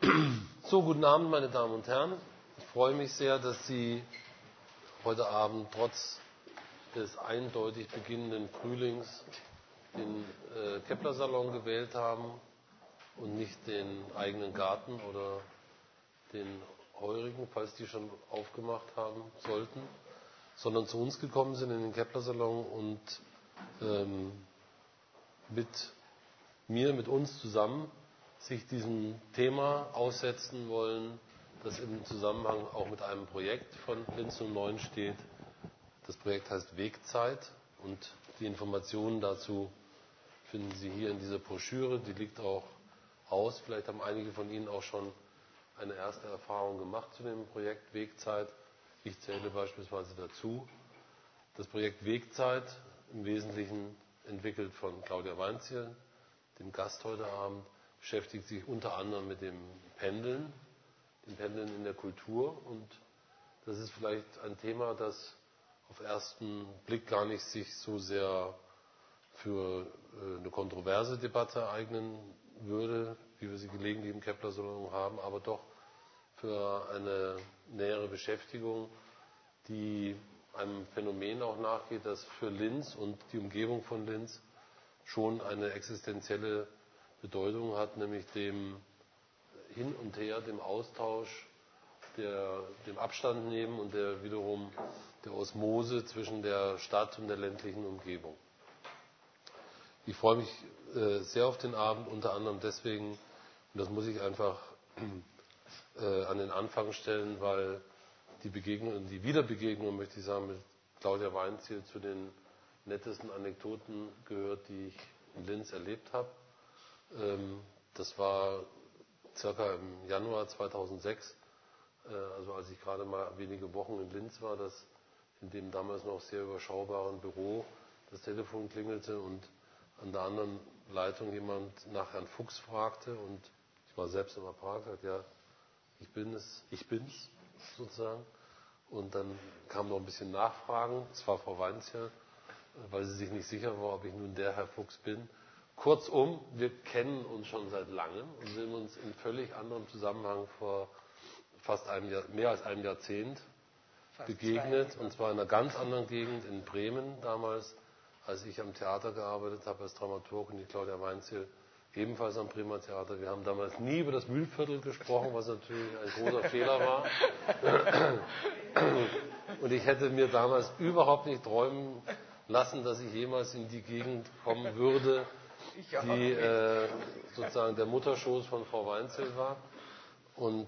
So, guten Abend, meine Damen und Herren. Ich freue mich sehr, dass Sie heute Abend trotz des eindeutig beginnenden Frühlings den Kepler-Salon gewählt haben und nicht den eigenen Garten oder den Heurigen, falls die schon aufgemacht haben sollten, sondern zu uns gekommen sind in den Kepler-Salon und mit uns zusammen sich diesem Thema aussetzen wollen, das im Zusammenhang auch mit einem Projekt von Linz 09 steht. Das Projekt heißt Wegzeit und die Informationen dazu finden Sie hier in dieser Broschüre. Die liegt auch aus. Vielleicht haben einige von Ihnen auch schon eine erste Erfahrung gemacht zu dem Projekt Wegzeit. Ich zähle beispielsweise dazu. Das Projekt Wegzeit, im Wesentlichen entwickelt von Claudia Weinzierl, dem Gast heute Abend, beschäftigt sich unter anderem mit dem Pendeln in der Kultur. Und das ist vielleicht ein Thema, das auf ersten Blick gar nicht sich so sehr für eine kontroverse Debatte eignen würde, wie wir sie gelegentlich im Kepler-Salon haben, aber doch für eine nähere Beschäftigung, die einem Phänomen auch nachgeht, das für Linz und die Umgebung von Linz schon eine existenzielle Bedeutung hat, nämlich dem Hin und Her, dem Austausch, dem Abstand nehmen und wiederum der Osmose zwischen der Stadt und der ländlichen Umgebung. Ich freue mich sehr auf den Abend, unter anderem deswegen, und das muss ich einfach an den Anfang stellen, weil die Wiederbegegnung, möchte ich sagen, mit Claudia Weinzierl zu den nettesten Anekdoten gehört, die ich in Linz erlebt habe. Das war circa im Januar 2006, also als ich gerade mal wenige Wochen in Linz war, dass in dem damals noch sehr überschaubaren Büro das Telefon klingelte und an der anderen Leitung jemand nach Herrn Fuchs fragte und ich war selbst im Apparat, sagte, ja, ich bin's sozusagen. Und dann kam noch ein bisschen Nachfragen, es war Frau Weinzierl, weil sie sich nicht sicher war, ob ich nun der Herr Fuchs bin. Kurzum, wir kennen uns schon seit langem und sind uns in völlig anderem Zusammenhang vor mehr als einem Jahrzehnt begegnet. Und zwar in einer ganz anderen Gegend, in Bremen damals, als ich am Theater gearbeitet habe als Dramaturg und die Claudia Weinzierl ebenfalls am Bremer Theater. Wir haben damals nie über das Mühlviertel gesprochen, was natürlich ein großer Fehler war. Und ich hätte mir damals überhaupt nicht träumen lassen, dass ich jemals in die Gegend kommen würde, die sozusagen der Mutterschoß von Frau Weinzierl war. Und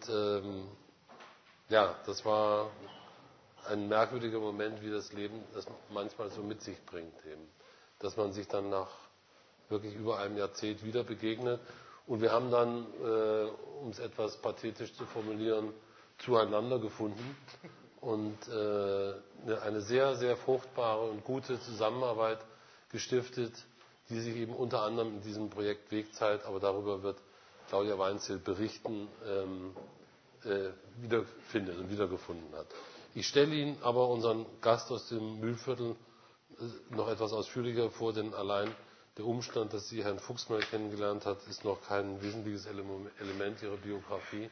das war ein merkwürdiger Moment, wie das Leben das manchmal so mit sich bringt, eben. Dass man sich dann nach wirklich über einem Jahrzehnt wieder begegnet. Und wir haben dann, um es etwas pathetisch zu formulieren, zueinander gefunden und eine sehr, sehr fruchtbare und gute Zusammenarbeit gestiftet, die sich eben unter anderem in diesem Projekt Wegzeit, aber darüber wird Claudia Weinzierl berichten, wiederfindet und wiedergefunden hat. Ich stelle Ihnen aber unseren Gast aus dem Mühlviertel noch etwas ausführlicher vor, denn allein der Umstand, dass sie Herrn Fuchs mal kennengelernt hat, ist noch kein wesentliches Element ihrer Biografie.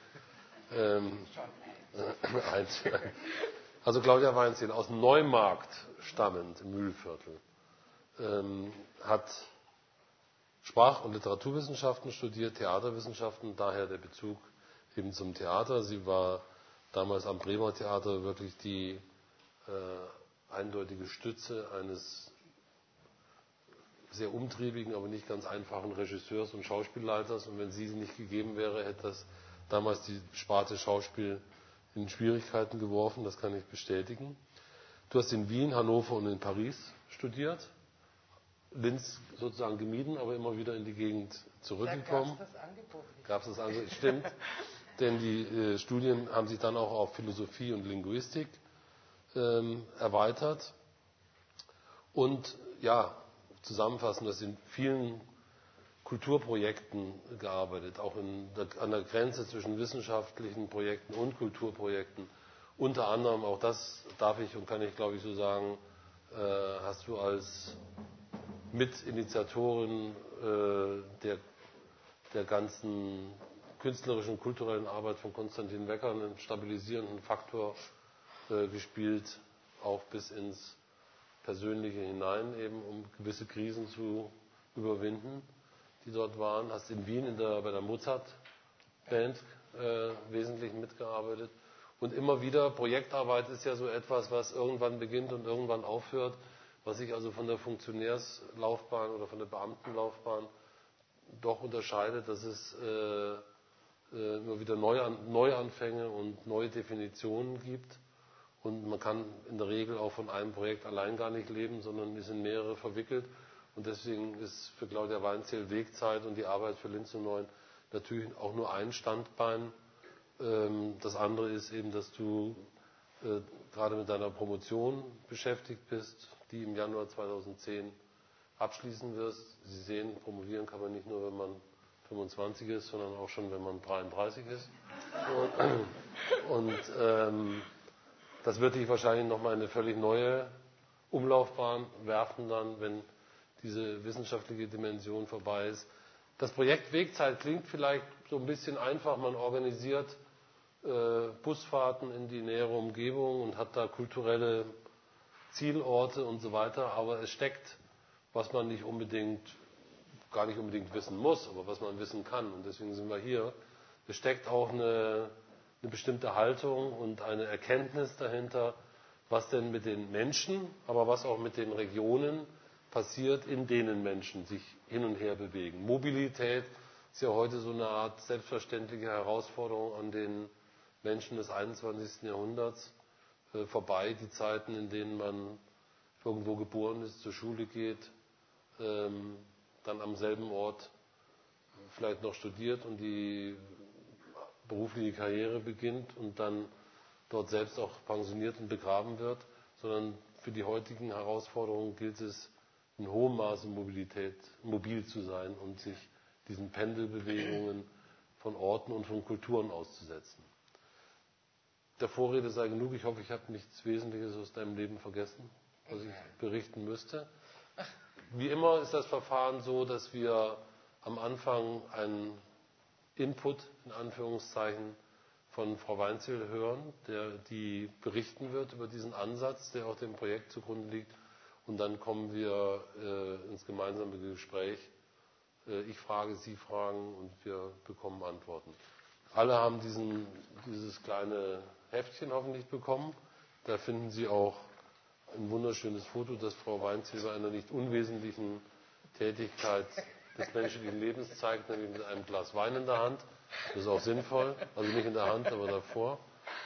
Also Claudia Weinzierl, aus Neumarkt stammend im Mühlviertel, hat Sprach- und Literaturwissenschaften studiert, Theaterwissenschaften, daher der Bezug eben zum Theater. Sie war damals am Bremer Theater wirklich die eindeutige Stütze eines sehr umtriebigen, aber nicht ganz einfachen Regisseurs und Schauspielleiters. Und wenn sie nicht gegeben wäre, hätte das damals die Sparte Schauspiel in Schwierigkeiten geworfen. Das kann ich bestätigen. Du hast in Wien, Hannover und in Paris studiert. Linz sozusagen gemieden, aber immer wieder in die Gegend zurückgekommen. Gab es das Angebot? Stimmt. Denn die Studien haben sich dann auch auf Philosophie und Linguistik erweitert. Und ja, zusammenfassend, das in vielen Kulturprojekten gearbeitet, auch an der Grenze zwischen wissenschaftlichen Projekten und Kulturprojekten. Unter anderem, auch das darf ich und kann ich glaube ich so sagen, hast du als Mitinitiatorin der ganzen künstlerischen und kulturellen Arbeit von Konstantin Wecker einen stabilisierenden Faktor gespielt, auch bis ins Persönliche hinein, eben um gewisse Krisen zu überwinden, die dort waren. Hast in Wien bei der Mozart-Band wesentlich mitgearbeitet. Und immer wieder, Projektarbeit ist ja so etwas, was irgendwann beginnt und irgendwann aufhört, was sich also von der Funktionärslaufbahn oder von der Beamtenlaufbahn doch unterscheidet, dass es immer wieder Neuanfänge und neue Definitionen gibt. Und man kann in der Regel auch von einem Projekt allein gar nicht leben, sondern ist in mehrere verwickelt. Und deswegen ist für Claudia Weinzierl Wegzeit und die Arbeit für Linz und Neun natürlich auch nur ein Standbein. Das andere ist eben, dass du gerade mit deiner Promotion beschäftigt bist, die im Januar 2010 abschließen wirst. Sie sehen, promovieren kann man nicht nur, wenn man 25 ist, sondern auch schon, wenn man 33 ist. Und das wird dich wahrscheinlich nochmal in eine völlig neue Umlaufbahn werfen dann, wenn diese wissenschaftliche Dimension vorbei ist. Das Projekt Wegzeit klingt vielleicht so ein bisschen einfach. Man organisiert Busfahrten in die nähere Umgebung und hat da kulturelle Zielorte und so weiter. Aber es steckt, was man gar nicht unbedingt wissen muss, aber was man wissen kann. Und deswegen sind wir hier. Es steckt auch eine bestimmte Haltung und eine Erkenntnis dahinter, was denn mit den Menschen, aber was auch mit den Regionen passiert, in denen Menschen sich hin und her bewegen. Mobilität ist ja heute so eine Art selbstverständliche Herausforderung an den Menschen des 21. Jahrhunderts vorbei. Die Zeiten, in denen man irgendwo geboren ist, zur Schule geht, dann am selben Ort vielleicht noch studiert und die berufliche Karriere beginnt und dann dort selbst auch pensioniert und begraben wird, sondern für die heutigen Herausforderungen gilt es, in hohem Maße mobil zu sein und sich diesen Pendelbewegungen von Orten und von Kulturen auszusetzen. Der Vorrede sei genug. Ich hoffe, ich habe nichts Wesentliches aus deinem Leben vergessen, was ich berichten müsste. Wie immer ist das Verfahren so, dass wir am Anfang einen Input, in Anführungszeichen, von Frau Weinzierl hören, die berichten wird über diesen Ansatz, der auch dem Projekt zugrunde liegt. Und dann kommen wir ins gemeinsame Gespräch. Ich frage, Sie fragen und wir bekommen Antworten. Alle haben dieses kleine Heftchen hoffentlich bekommen. Da finden Sie auch ein wunderschönes Foto, das Frau Weinzierl bei einer nicht unwesentlichen Tätigkeit des menschlichen Lebens zeigt, nämlich mit einem Glas Wein in der Hand. Das ist auch sinnvoll, also nicht in der Hand, aber davor.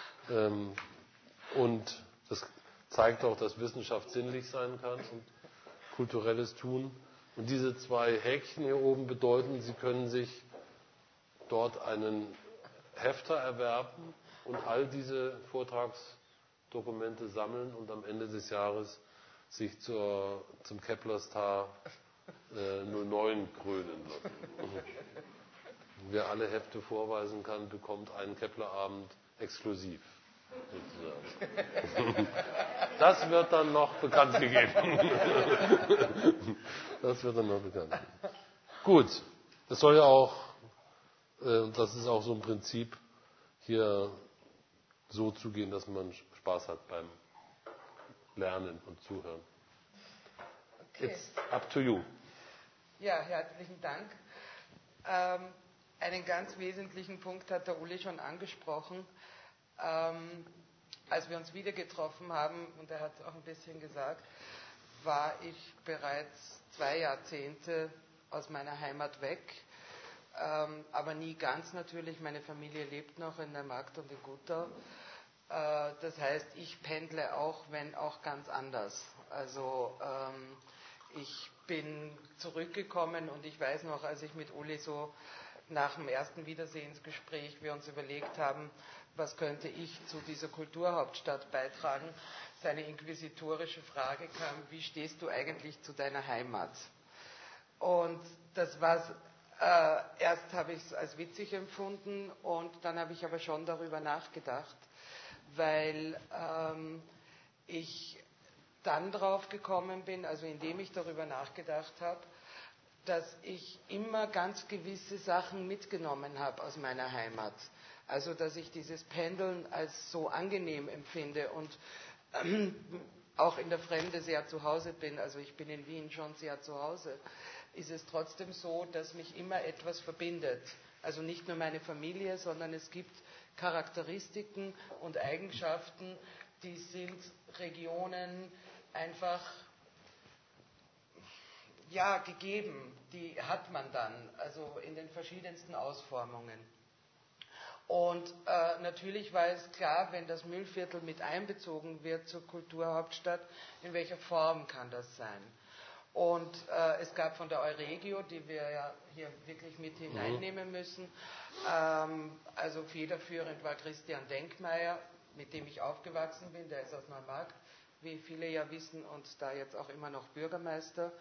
Und das zeigt auch, dass Wissenschaft sinnlich sein kann und kulturelles Tun. Und diese zwei Häkchen hier oben bedeuten, Sie können sich dort einen Hefter erwerben und all diese Vortragsdokumente sammeln und am Ende des Jahres sich zum Kepler-Star 09 krönen lassen. Wer alle Hefte vorweisen kann, bekommt einen Kepler-Abend exklusiv. Sozusagen. Das wird dann noch bekannt gegeben. Das wird dann noch bekannt gegeben. Gut, es soll ja auch, das ist auch so ein Prinzip, hier so zugehen, dass man Spaß hat beim Lernen und Zuhören. Okay. It's up to you. Ja, herzlichen Dank. Einen ganz wesentlichen Punkt hat der Uli schon angesprochen. Als wir uns wieder getroffen haben, und er hat es auch ein bisschen gesagt, war ich bereits 2 Jahrzehnte aus meiner Heimat weg, aber nie ganz natürlich. Meine Familie lebt noch in der Markt und in Gutau. Das heißt, ich pendle auch, wenn auch ganz anders. Also ich bin zurückgekommen und ich weiß noch, als ich mit Uli so nach dem ersten Wiedersehensgespräch wir uns überlegt haben, was könnte ich zu dieser Kulturhauptstadt beitragen, seine inquisitorische Frage kam, wie stehst du eigentlich zu deiner Heimat? Und das war, erst habe ich es als witzig empfunden und dann habe ich aber schon darüber nachgedacht, weil ich dann drauf gekommen bin, also indem ich darüber nachgedacht habe, dass ich immer ganz gewisse Sachen mitgenommen habe aus meiner Heimat. Also dass ich dieses Pendeln als so angenehm empfinde und auch in der Fremde sehr zu Hause bin. Also ich bin in Wien schon sehr zu Hause. Ist es trotzdem so, dass mich immer etwas verbindet. Also nicht nur meine Familie, sondern es gibt Charakteristiken und Eigenschaften, die sind Regionen einfach gegeben. Die hat man dann, also in den verschiedensten Ausformungen. Und natürlich war es klar, wenn das Mühlviertel mit einbezogen wird zur Kulturhauptstadt, in welcher Form kann das sein? Und es gab von der Euregio, die wir ja hier wirklich mit hineinnehmen müssen, also federführend war Christian Denkmeier, mit dem ich aufgewachsen bin, der ist aus Neumarkt, wie viele ja wissen, und da jetzt auch immer noch Bürgermeister,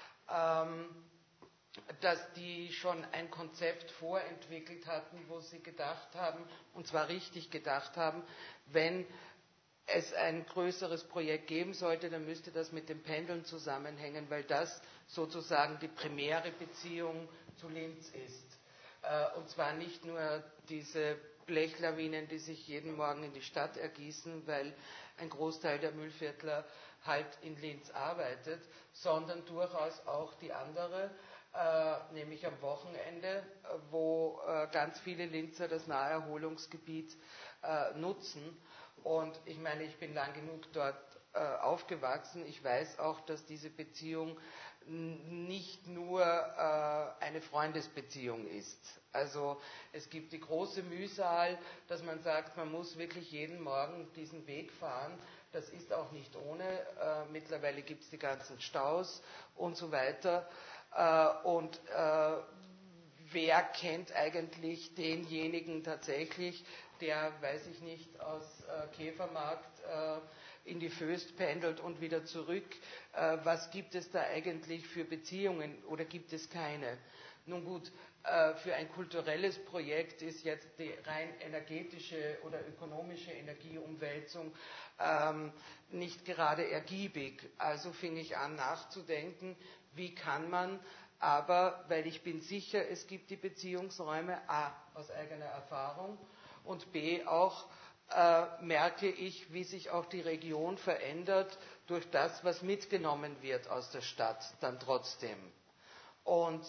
dass die schon ein Konzept vorentwickelt hatten, wo sie gedacht haben, und zwar richtig gedacht haben, wenn es ein größeres Projekt geben sollte, dann müsste das mit dem Pendeln zusammenhängen, weil das sozusagen die primäre Beziehung zu Linz ist. Und zwar nicht nur diese Blechlawinen, die sich jeden Morgen in die Stadt ergießen, weil ein Großteil der Mühlviertler halt in Linz arbeitet, sondern durchaus auch die andere, nämlich am Wochenende, wo ganz viele Linzer das Naherholungsgebiet nutzen. Und ich meine, ich bin lang genug dort aufgewachsen. Ich weiß auch, dass diese Beziehung nicht nur eine Freundesbeziehung ist. Also es gibt die große Mühsal, dass man sagt, man muss wirklich jeden Morgen diesen Weg fahren. Das ist auch nicht ohne. Mittlerweile gibt es die ganzen Staus und so weiter. Und wer kennt eigentlich denjenigen tatsächlich, der, weiß ich nicht, aus Käfermarkt in die Föst pendelt und wieder zurück. Was gibt es da eigentlich für Beziehungen oder gibt es keine? Nun gut, für ein kulturelles Projekt ist jetzt die rein energetische oder ökonomische Energieumwälzung nicht gerade ergiebig. Also fing ich an nachzudenken, wie kann man aber, weil ich bin sicher, es gibt die Beziehungsräume, a, aus eigener Erfahrung und b, auch merke ich, wie sich auch die Region verändert durch das, was mitgenommen wird aus der Stadt, dann trotzdem. Und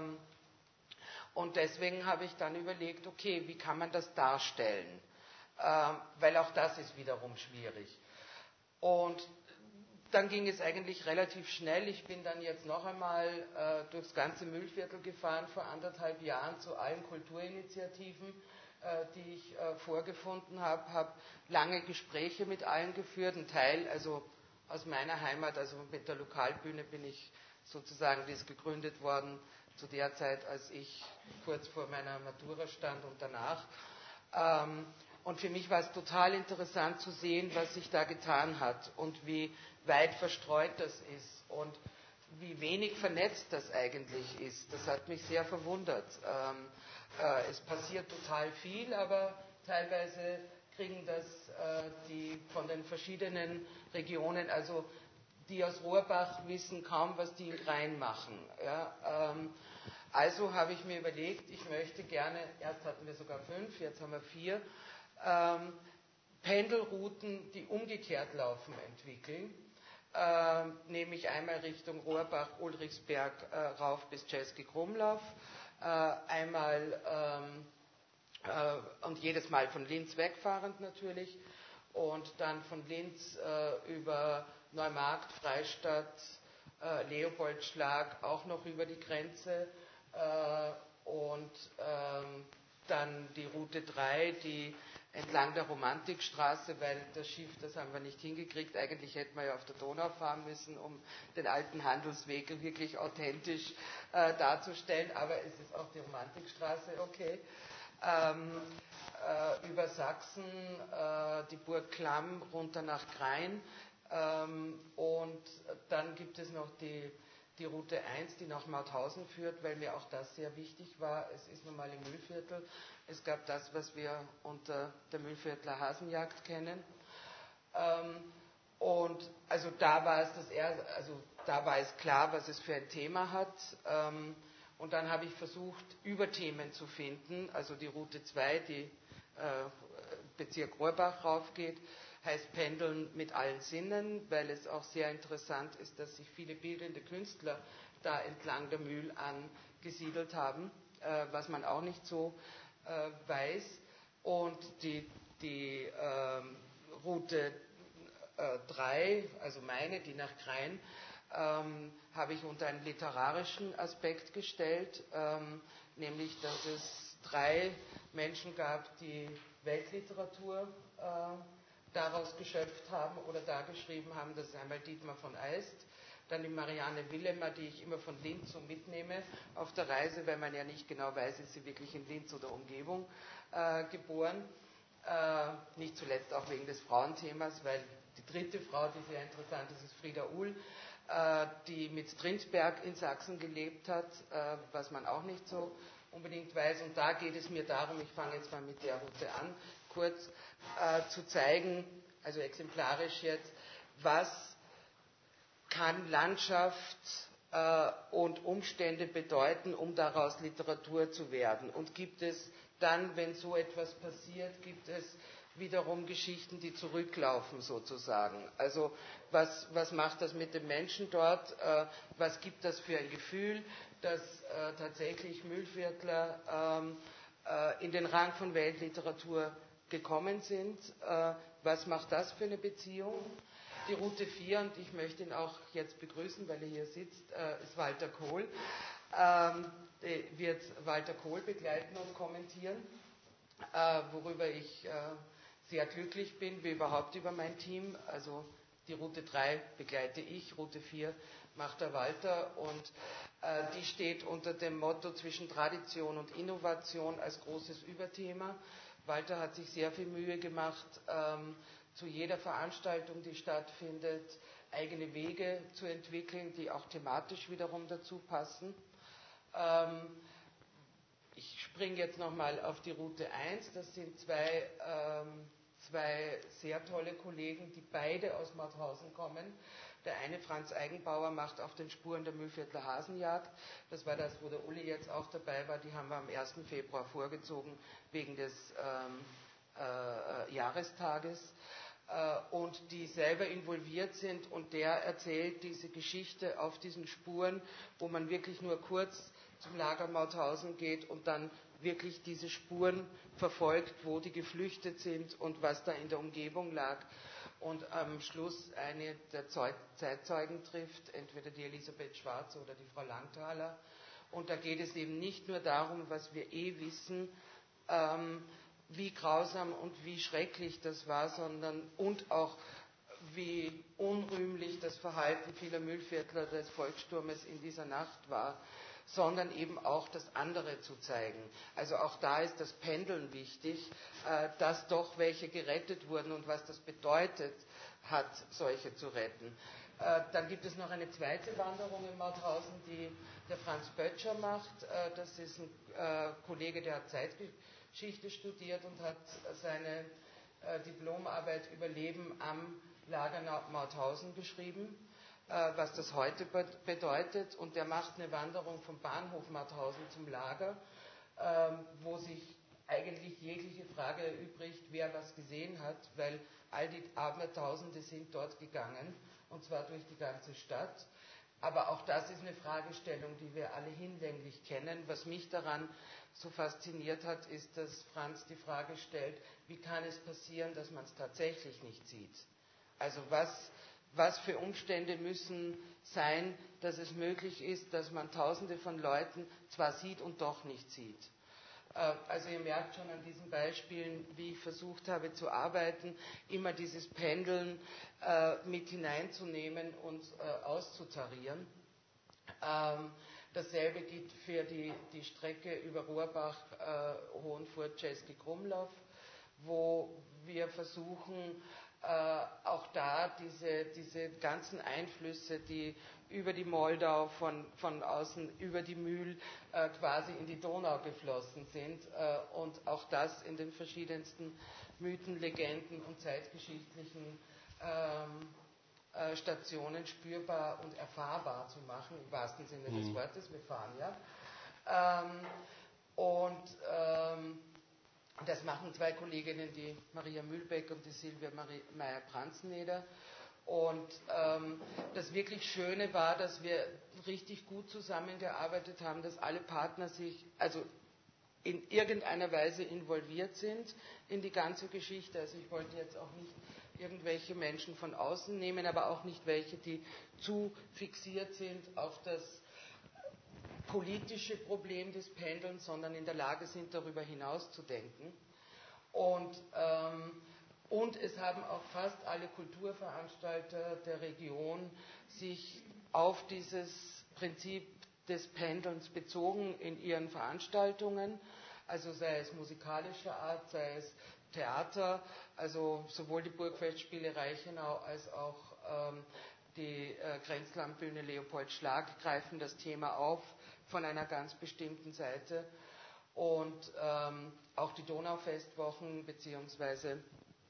deswegen habe ich dann überlegt, okay, wie kann man das darstellen? Weil auch das ist wiederum schwierig. Und dann ging es eigentlich relativ schnell. Ich bin dann jetzt noch einmal durchs ganze Mühlviertel gefahren vor 1,5 Jahren zu allen Kulturinitiativen, die ich vorgefunden habe, habe lange Gespräche mit allen geführt, ein Teil also aus meiner Heimat, also mit der Lokalbühne bin ich sozusagen, die ist gegründet worden zu der Zeit, als ich kurz vor meiner Matura stand und danach. Und für mich war es total interessant zu sehen, was sich da getan hat und wie weit verstreut das ist und wie wenig vernetzt das eigentlich ist. Das hat mich sehr verwundert. Es passiert total viel, aber teilweise kriegen das die von den verschiedenen Regionen, also die aus Rohrbach wissen kaum, was die reinmachen. Ja, also habe ich mir überlegt, ich möchte gerne, erst hatten wir sogar 5, jetzt haben wir 4, Pendelrouten, die umgekehrt laufen, entwickeln. Nämlich einmal Richtung Rohrbach, Ulrichsberg rauf bis Czeski-Krumlov, einmal und jedes Mal von Linz wegfahrend natürlich und dann von Linz über Neumarkt, Freistadt, Leopoldschlag auch noch über die Grenze und dann die Route 3, die entlang der Romantikstraße, weil das Schiff, das haben wir nicht hingekriegt. Eigentlich hätten wir ja auf der Donau fahren müssen, um den alten Handelsweg wirklich authentisch darzustellen, aber es ist auch die Romantikstraße, okay. Über Sachsen, die Burg Klamm runter nach Krain und dann gibt es noch die Route 1, die nach Mauthausen führt, weil mir auch das sehr wichtig war. Es ist nun mal im Mühlviertel. Es gab das, was wir unter der Mühlviertler Hasenjagd kennen. Und also da war es das erste, also Da war es klar, was es für ein Thema hat. Und dann habe ich versucht, Überthemen zu finden. Also die Route 2, die Bezirk Rohrbach raufgeht, heißt Pendeln mit allen Sinnen, weil es auch sehr interessant ist, dass sich viele bildende Künstler da entlang der Mühl angesiedelt haben, was man auch nicht so weiß. Und die Route 3, also meine, die nach Krain, habe ich unter einen literarischen Aspekt gestellt, nämlich, dass es 3 Menschen gab, die Weltliteratur daraus geschöpft haben oder dargeschrieben haben. Das ist einmal Dietmar von Eist, dann die Marianne Willemer, die ich immer von Linz so mitnehme auf der Reise, weil man ja nicht genau weiß, ist sie wirklich in Linz oder Umgebung geboren. Nicht zuletzt auch wegen des Frauenthemas, weil die dritte Frau, die sehr interessant ist, ist Frieda Uhl, die mit Strindberg in Sachsen gelebt hat, was man auch nicht so unbedingt weiß. Und da geht es mir darum, ich fange jetzt mal mit der Route an, kurz zu zeigen, also exemplarisch jetzt, was kann Landschaft und Umstände bedeuten, um daraus Literatur zu werden. Und gibt es dann, wenn so etwas passiert, gibt es wiederum Geschichten, die zurücklaufen sozusagen. Also was macht das mit den Menschen dort? Was gibt das für ein Gefühl, dass tatsächlich Mühlviertler in den Rang von Weltliteratur gekommen sind? Was macht das für eine Beziehung? Die Route 4, und ich möchte ihn auch jetzt begrüßen, weil er hier sitzt, ist Walter Kohl. Wird Walter Kohl begleiten und kommentieren, worüber ich sehr glücklich bin, wie überhaupt über mein Team. Also die Route 3 begleite ich, Route 4 macht der Walter, und die steht unter dem Motto zwischen Tradition und Innovation als großes Überthema. Walter hat sich sehr viel Mühe gemacht, zu jeder Veranstaltung, die stattfindet, eigene Wege zu entwickeln, die auch thematisch wiederum dazu passen. Ich springe jetzt nochmal auf die Route 1. Das sind zwei sehr tolle Kollegen, die beide aus Mauthausen kommen. Der eine, Franz Eigenbauer, macht auf den Spuren der Mühlviertler Hasenjagd. Das war das, wo der Uli jetzt auch dabei war. Die haben wir am 1. Februar vorgezogen wegen des Jahrestages. Und die selber involviert sind, und der erzählt diese Geschichte auf diesen Spuren, wo man wirklich nur kurz zum Lager Mauthausen geht und dann wirklich diese Spuren verfolgt, wo die geflüchtet sind und was da in der Umgebung lag. Und am Schluss eine der Zeitzeugen trifft, entweder die Elisabeth Schwarz oder die Frau Langthaler. Und da geht es eben nicht nur darum, was wir wissen, wie grausam und wie schrecklich das war, sondern und auch wie unrühmlich das Verhalten vieler Mühlviertler des Volkssturmes in dieser Nacht war, sondern eben auch das andere zu zeigen. Also auch da ist das Pendeln wichtig, dass doch welche gerettet wurden und was das bedeutet hat, solche zu retten. Dann gibt es noch eine zweite Wanderung in Mauthausen, die der Franz Böttcher macht. Das ist ein Kollege, der hat Zeitgeschichte studiert und hat seine Diplomarbeit über Leben am Lager Mauthausen geschrieben, was das heute bedeutet. Und der macht eine Wanderung vom Bahnhof Mauthausen zum Lager, wo sich eigentlich jegliche Frage erübrigt, wer was gesehen hat, weil all die Abertausende sind dort gegangen, und zwar durch die ganze Stadt. Aber auch das ist eine Fragestellung, die wir alle hinlänglich kennen. Was mich daran so fasziniert hat, ist, dass Franz die Frage stellt, wie kann es passieren, dass man es tatsächlich nicht sieht? Also was für Umstände müssen sein, dass es möglich ist, dass man Tausende von Leuten zwar sieht und doch nicht sieht? Also ihr merkt schon an diesen Beispielen, wie ich versucht habe zu arbeiten, immer dieses Pendeln mit hineinzunehmen und auszutarieren. Dasselbe gilt für die Strecke über Rohrbach, Hohenfurt, Czeski Krumlov, wo wir versuchen, auch da diese ganzen Einflüsse, die über die Moldau von außen über die Mühl quasi in die Donau geflossen sind, und auch das in den verschiedensten Mythen, Legenden und zeitgeschichtlichen Stationen spürbar und erfahrbar zu machen, im wahrsten Sinne des Wortes, wir fahren ja. Das machen zwei Kolleginnen, die Maria Mühlbeck und die Silvia Meyer-Pranzeneder. Und das wirklich Schöne war, dass wir richtig gut zusammengearbeitet haben, dass alle Partner sich also in irgendeiner Weise involviert sind in die ganze Geschichte. Also ich wollte jetzt auch nicht irgendwelche Menschen von außen nehmen, aber auch nicht welche, die zu fixiert sind auf das politische Problem des Pendelns, sondern in der Lage sind, darüber hinaus zu denken. Und es haben auch fast alle Kulturveranstalter der Region sich auf dieses Prinzip des Pendelns bezogen in ihren Veranstaltungen, also sei es musikalischer Art, sei es Theater, also sowohl die Burgfestspiele Reichenau als auch die Grenzlandbühne Leopold Schlag greifen das Thema auf von einer ganz bestimmten Seite. Und auch die Donaufestwochen bzw.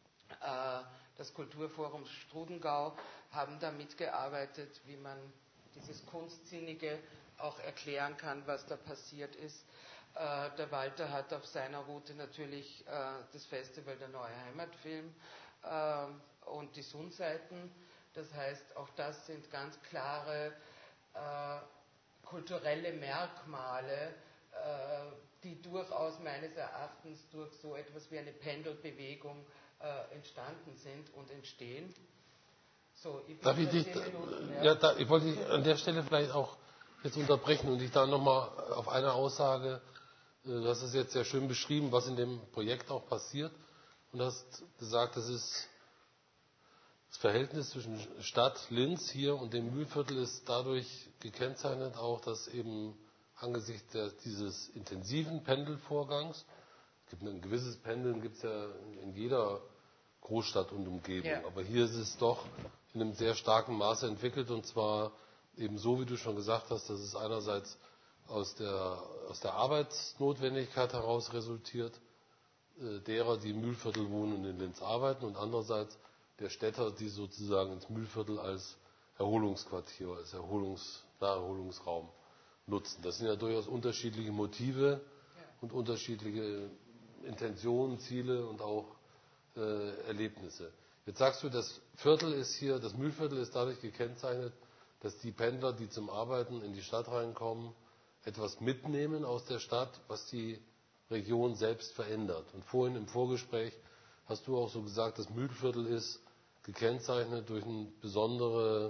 das Kulturforum Strudengau haben da mitgearbeitet, wie man dieses Kunstsinnige auch erklären kann, was da passiert ist. Der Walter hat auf seiner Route natürlich das Festival der Neue Heimatfilm und die Sundseiten. Das heißt, auch das sind ganz klare kulturelle Merkmale, die durchaus meines Erachtens durch so etwas wie eine Pendelbewegung entstanden sind und entstehen. So, ich Darf ich dich, ich wollte dich an der Stelle vielleicht auch jetzt unterbrechen und dich da nochmal auf eine Aussage, du hast es jetzt sehr schön beschrieben, was in dem Projekt auch passiert und hast gesagt, das ist das Verhältnis zwischen Stadt Linz hier und dem Mühlviertel ist dadurch gekennzeichnet auch, dass eben angesichts dieses intensiven Pendelvorgangs, ein gewisses Pendeln gibt es ja in jeder Großstadt und Umgebung, ja. Aber hier ist es doch in einem sehr starken Maße entwickelt und zwar eben so, wie du schon gesagt hast, dass es einerseits aus der Arbeitsnotwendigkeit heraus resultiert, derer, die im Mühlviertel wohnen und in Linz arbeiten und andererseits der Städter, die sozusagen ins Mühlviertel als Erholungsquartier, als Naherholungsraum nutzen. Das sind ja durchaus unterschiedliche Motive und unterschiedliche Intentionen, Ziele und auch Erlebnisse. Jetzt sagst du, das Mühlviertel ist dadurch gekennzeichnet, dass die Pendler, die zum Arbeiten in die Stadt reinkommen, etwas mitnehmen aus der Stadt, was die Region selbst verändert. Und vorhin im Vorgespräch hast du auch so gesagt, das Mühlviertel ist gekennzeichnet durch ein besonderes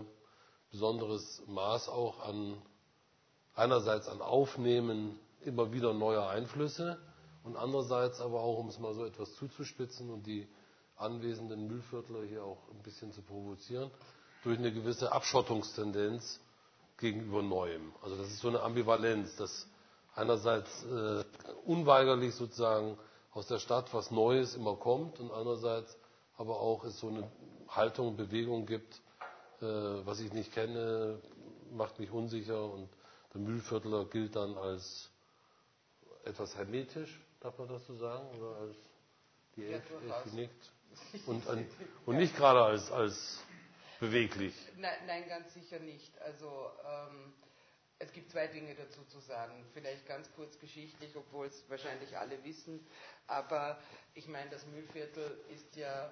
Maß auch einerseits an Aufnehmen immer wieder neuer Einflüsse und andererseits aber auch, um es mal so etwas zuzuspitzen und die anwesenden Mühlviertler hier auch ein bisschen zu provozieren, durch eine gewisse Abschottungstendenz gegenüber Neuem. Also das ist so eine Ambivalenz, dass einerseits unweigerlich sozusagen aus der Stadt was Neues immer kommt und andererseits aber auch es so eine Haltung, Bewegung gibt, was ich nicht kenne, macht mich unsicher und der Mühlviertler gilt dann als etwas hermetisch, darf man das so sagen? Oder als die Elfi nickt? Und nicht gerade als beweglich. Nein, ganz sicher nicht. Also es gibt zwei Dinge dazu zu sagen. Vielleicht ganz kurz geschichtlich, obwohl es wahrscheinlich alle wissen. Aber ich meine, das Mühlviertel ist ja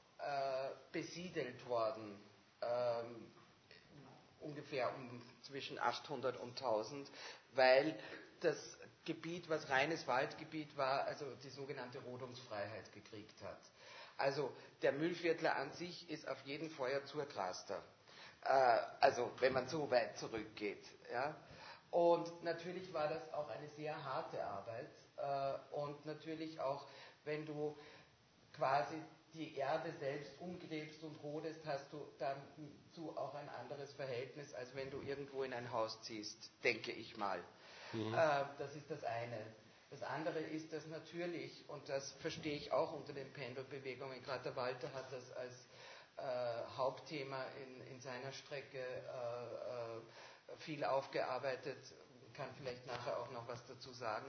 besiedelt worden, ungefähr zwischen 800 und 1000, weil das Gebiet, was reines Waldgebiet war, also die sogenannte Rodungsfreiheit gekriegt hat. Also der Mühlviertler an sich ist auf jeden Fall Zurgraster. Also wenn man so weit zurückgeht. Ja. Und natürlich war das auch eine sehr harte Arbeit. Und natürlich auch, wenn du quasi die Erde selbst umgräbst und rodest, hast du dazu auch ein anderes Verhältnis, als wenn du irgendwo in ein Haus ziehst, denke ich mal. Das ist das eine. Das andere ist, dass natürlich, und das verstehe ich auch unter den Pendelbewegungen, gerade der Walter hat das als Hauptthema in seiner Strecke viel aufgearbeitet, kann vielleicht nachher auch noch was dazu sagen.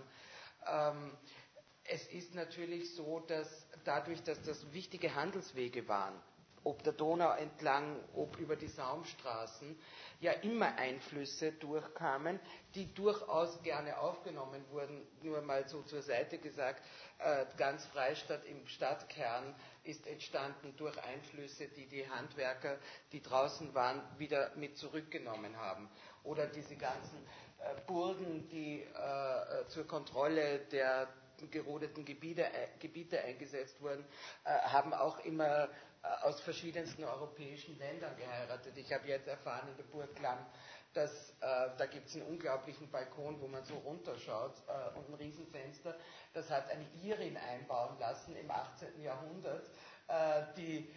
Es ist natürlich so, dass dadurch, dass das wichtige Handelswege waren ob der Donau entlang, ob über die Saumstraßen, ja immer Einflüsse durchkamen, die durchaus gerne aufgenommen wurden. Nur mal so zur Seite gesagt, ganz Freistadt im Stadtkern ist entstanden durch Einflüsse, die die Handwerker, die draußen waren, wieder mit zurückgenommen haben. Oder diese ganzen Burgen, die zur Kontrolle der gerodeten Gebiete eingesetzt wurden, haben auch immer aus verschiedensten europäischen Ländern geheiratet. Ich habe jetzt erfahren in der Burg Lamm, dass da gibt es einen unglaublichen Balkon, wo man so runterschaut und ein Riesenfenster. Das hat eine Irin einbauen lassen im 18. Jahrhundert, die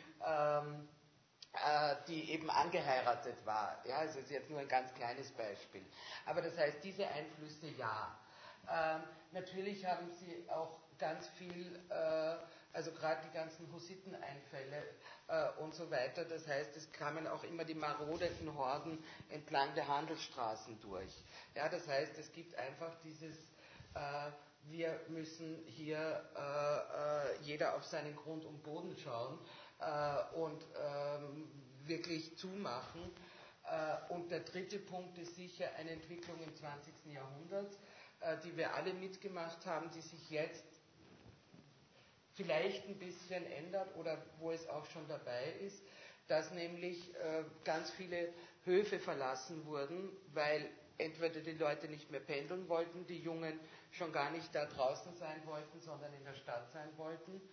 eben angeheiratet war. Ja, also das ist jetzt nur ein ganz kleines Beispiel. Aber das heißt, diese Einflüsse ja. Natürlich haben sie auch ganz viel, also gerade die ganzen Hussiteneinfälle und so weiter. Das heißt, es kamen auch immer die marodenden Horden entlang der Handelsstraßen durch. Ja, das heißt, es gibt einfach dieses, wir müssen hier jeder auf seinen Grund und Boden schauen und wirklich zumachen. Und der dritte Punkt ist sicher eine Entwicklung im 20. Jahrhundert, die wir alle mitgemacht haben, die sich jetzt vielleicht ein bisschen ändert oder wo es auch schon dabei ist, dass nämlich ganz viele Höfe verlassen wurden, weil entweder die Leute nicht mehr pendeln wollten, die Jungen schon gar nicht da draußen sein wollten, sondern in der Stadt sein wollten.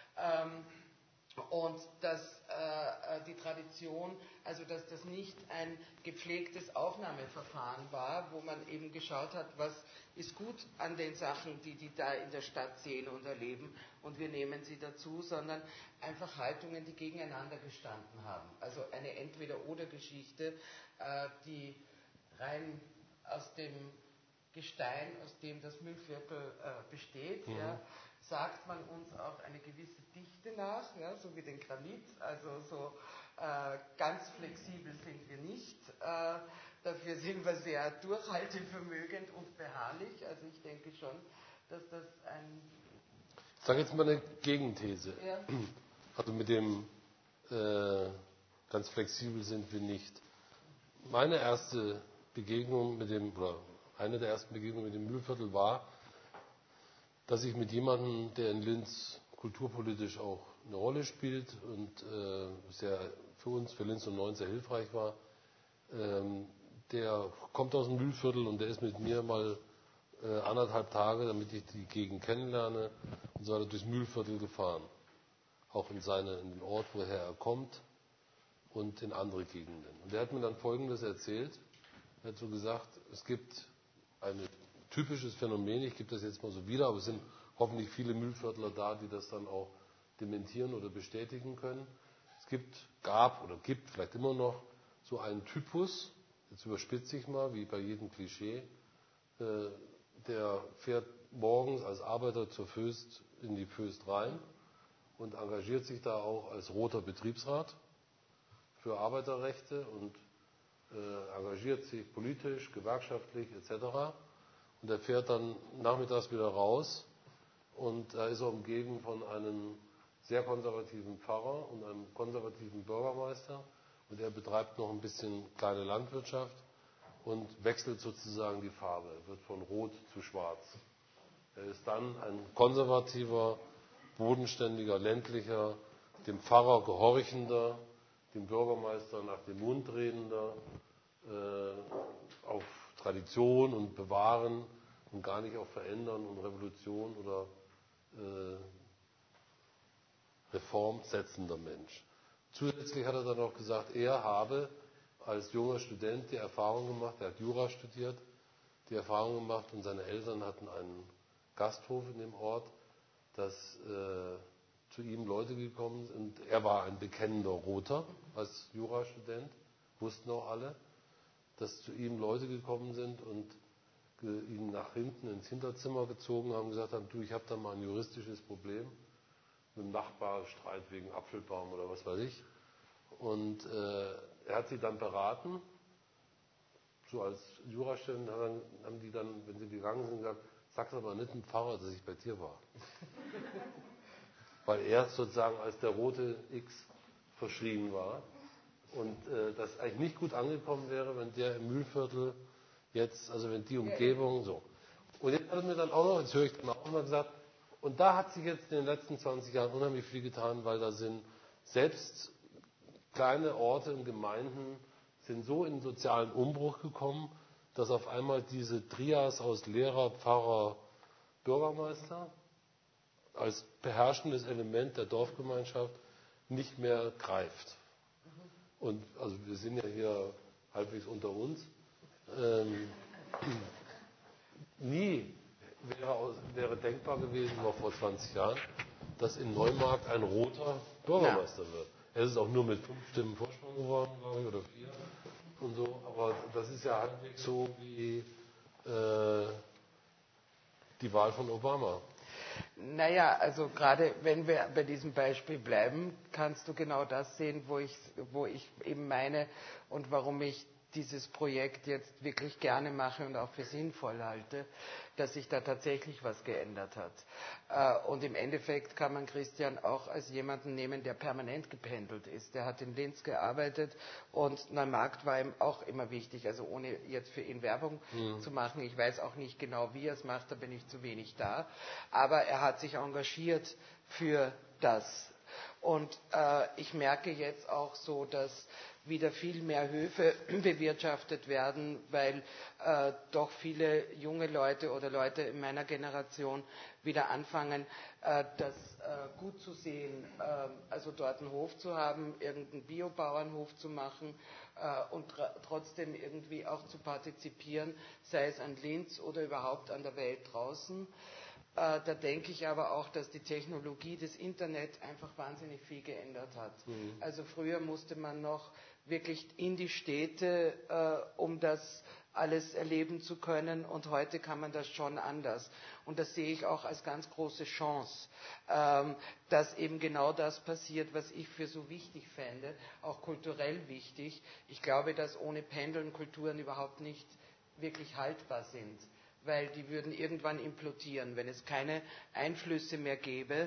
Und dass die Tradition, also dass das nicht ein gepflegtes Aufnahmeverfahren war, wo man eben geschaut hat, was ist gut an den Sachen, die da in der Stadt sehen und erleben und wir nehmen sie dazu, sondern einfach Haltungen, die gegeneinander gestanden haben. Also eine Entweder-oder-Geschichte, die rein aus dem Gestein, aus dem das Müllviertel besteht, ja, sagt man uns auch eine gewisse Dichte nach, ja, so wie den Granit, also so ganz flexibel sind wir nicht, dafür sind wir sehr durchhaltevermögend und beharrlich, also ich denke schon, dass das ein... Ich sage jetzt mal eine Gegenthese, Ja. Also mit dem ganz flexibel sind wir nicht. Meine erste Begegnung mit dem, oder eine der ersten Begegnungen mit dem Mühlviertel war, dass ich mit jemandem, der in Linz kulturpolitisch auch eine Rolle spielt und sehr für uns, für Linz und Neun sehr hilfreich war, der kommt aus dem Mühlviertel und der ist mit mir mal 1,5 Tage, damit ich die Gegend kennenlerne, und so weiter durchs Mühlviertel gefahren. Auch in den Ort, woher er kommt und in andere Gegenden. Und der hat mir dann Folgendes erzählt. Er hat so gesagt, es gibt ein typisches Phänomen, ich gebe das jetzt mal so wieder, aber es sind hoffentlich viele Mühlviertler da, die das dann auch dementieren oder bestätigen können. Es gab oder gibt vielleicht immer noch so einen Typus, jetzt überspitze ich mal, wie bei jedem Klischee, der fährt morgens als Arbeiter zur Föst in die Föst rein und engagiert sich da auch als roter Betriebsrat für Arbeiterrechte und engagiert sich politisch, gewerkschaftlich etc. Und er fährt dann nachmittags wieder raus und da ist er umgeben von einem sehr konservativen Pfarrer und einem konservativen Bürgermeister und er betreibt noch ein bisschen kleine Landwirtschaft und wechselt sozusagen die Farbe, wird von rot zu schwarz. Er ist dann ein konservativer, bodenständiger, ländlicher, dem Pfarrer gehorchender, dem Bürgermeister nach dem Mund redender, auf Tradition und Bewahren und gar nicht auf Verändern und Revolution oder Reform setzender Mensch. Zusätzlich hat er dann auch gesagt, er habe als junger Student die Erfahrung gemacht, er hat Jura studiert, die Erfahrung gemacht und seine Eltern hatten einen Gasthof in dem Ort, dass zu ihm Leute gekommen sind. Und er war ein bekennender Roter als Jurastudent, wussten auch alle, dass zu ihm Leute gekommen sind und ihn nach hinten ins Hinterzimmer gezogen haben und gesagt haben, du, ich habe da mal ein juristisches Problem mit dem Nachbarstreit wegen Apfelbaum oder was weiß ich. Und er hat sie dann beraten, so als Jurastudent haben die dann, wenn sie gegangen sind, gesagt, sag's aber nicht dem Pfarrer, dass ich bei dir war. Weil er sozusagen als der rote X verschrien war und das eigentlich nicht gut angekommen wäre, wenn der im Mühlviertel jetzt, also wenn die Umgebung so. Und jetzt hat er mir dann auch noch, jetzt höre ich dann auch mal gesagt, und da hat sich jetzt in den letzten 20 Jahren unheimlich viel getan, weil da sind selbst kleine Orte und Gemeinden sind so in den sozialen Umbruch gekommen, dass auf einmal diese Trias aus Lehrer, Pfarrer, Bürgermeister als beherrschendes Element der Dorfgemeinschaft nicht mehr greift. Und also wir sind ja hier halbwegs unter uns. Nie wäre denkbar gewesen, noch vor 20 Jahren, dass in Neumarkt ein roter Bürgermeister wird. Er ist auch nur mit 5 Stimmen Vorsprung geworden, glaube ich, oder 4 und so. Aber das ist ja halbwegs so wie die Wahl von Obama. Naja, also gerade wenn wir bei diesem Beispiel bleiben, kannst du genau das sehen, wo ich eben meine und warum ich dieses Projekt jetzt wirklich gerne mache und auch für sinnvoll halte, dass sich da tatsächlich was geändert hat. Und im Endeffekt kann man Christian auch als jemanden nehmen, der permanent gependelt ist. Der hat in Linz gearbeitet und Neumarkt war ihm auch immer wichtig, also ohne jetzt für ihn Werbung zu machen. Ich weiß auch nicht genau, wie er es macht, da bin ich zu wenig da. Aber er hat sich engagiert für das. Und ich merke jetzt auch so, dass wieder viel mehr Höfe bewirtschaftet werden, weil doch viele junge Leute oder Leute in meiner Generation wieder anfangen, das gut zu sehen, also dort einen Hof zu haben, irgendeinen Biobauernhof zu machen und trotzdem irgendwie auch zu partizipieren, sei es an Linz oder überhaupt an der Welt draußen. Da denke ich aber auch, dass die Technologie des Internet einfach wahnsinnig viel geändert hat. Also früher musste man noch wirklich in die Städte, um das alles erleben zu können, und heute kann man das schon anders. Und das sehe ich auch als ganz große Chance, dass eben genau das passiert, was ich für so wichtig fände, auch kulturell wichtig. Ich glaube, dass ohne Pendeln Kulturen überhaupt nicht wirklich haltbar sind, weil die würden irgendwann implodieren, wenn es keine Einflüsse mehr gäbe,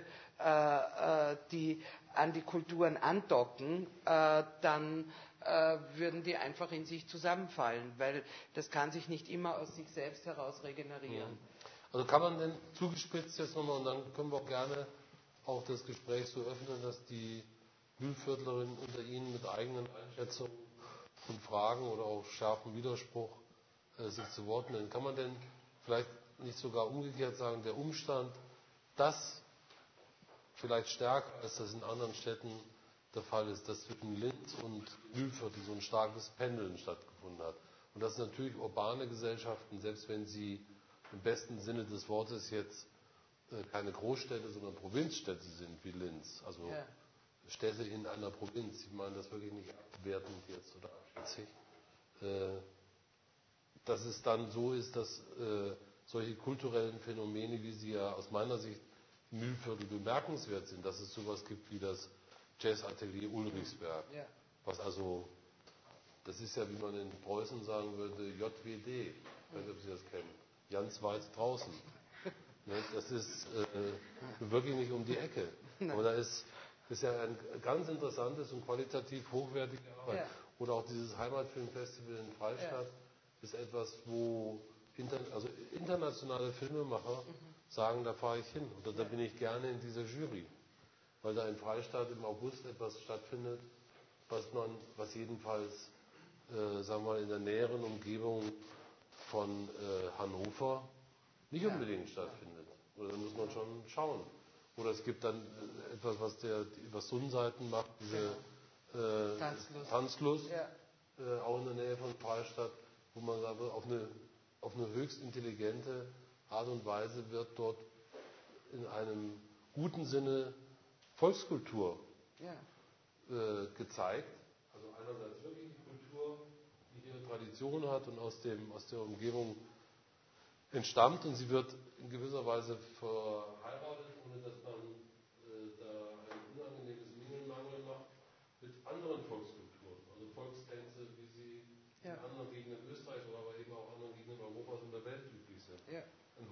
die an die Kulturen andocken, dann würden die einfach in sich zusammenfallen, weil das kann sich nicht immer aus sich selbst heraus regenerieren. Also kann man denn zugespitzt jetzt nochmal, und dann können wir auch gerne auch das Gespräch so öffnen, dass die Mühlviertlerinnen unter Ihnen mit eigenen Einschätzungen und Fragen oder auch scharfem Widerspruch sich zu Wort melden. Kann man denn vielleicht nicht sogar umgekehrt sagen, der Umstand, dass vielleicht stärker als das in anderen Städten der Fall ist, dass zwischen Linz und Mühlviertel so ein starkes Pendeln stattgefunden hat. Und dass natürlich urbane Gesellschaften, selbst wenn sie im besten Sinne des Wortes jetzt keine Großstädte, sondern Provinzstädte sind wie Linz, also Städte in einer Provinz, ich meine das wirklich nicht abwertend jetzt oder abschätzig, dass es dann so ist, dass solche kulturellen Phänomene, wie sie ja aus meiner Sicht im Mühlviertel bemerkenswert sind, dass es sowas gibt wie das Jazzatelier Ulrichsberg, was also, das ist ja, wie man in Preußen sagen würde, JWD, ich weiß nicht, ob Sie das kennen, ganz weit draußen. Das ist wirklich nicht um die Ecke. Aber da ist ja ein ganz interessantes und qualitativ hochwertige Arbeit. Oder auch dieses Heimatfilmfestival in Freistadt ist etwas, wo internationale Filmemacher sagen, da fahre ich hin oder da bin ich gerne in dieser Jury. Weil da in Freistadt im August etwas stattfindet, was jedenfalls sagen wir mal, in der näheren Umgebung von Hannover nicht unbedingt stattfindet. Oder da muss man schon schauen. Oder es gibt dann etwas, was Sonnenseiten macht, diese Tanzlust, auch in der Nähe von Freistadt, wo man sagt, auf eine höchst intelligente Art und Weise wird dort in einem guten Sinne Volkskultur gezeigt. Also einerseits wirklich die Kultur, die ihre Tradition hat und aus der Umgebung entstammt, und sie wird in gewisser Weise verheiratet, ohne dass man da ein unangenehmes Mingelmangel macht, mit anderen Volkskulturen, also Volkstänze, wie sie in anderen Gegenden Österreichs oder aber eben auch anderen Gegenden Europas und der Welt üblich sind. Ein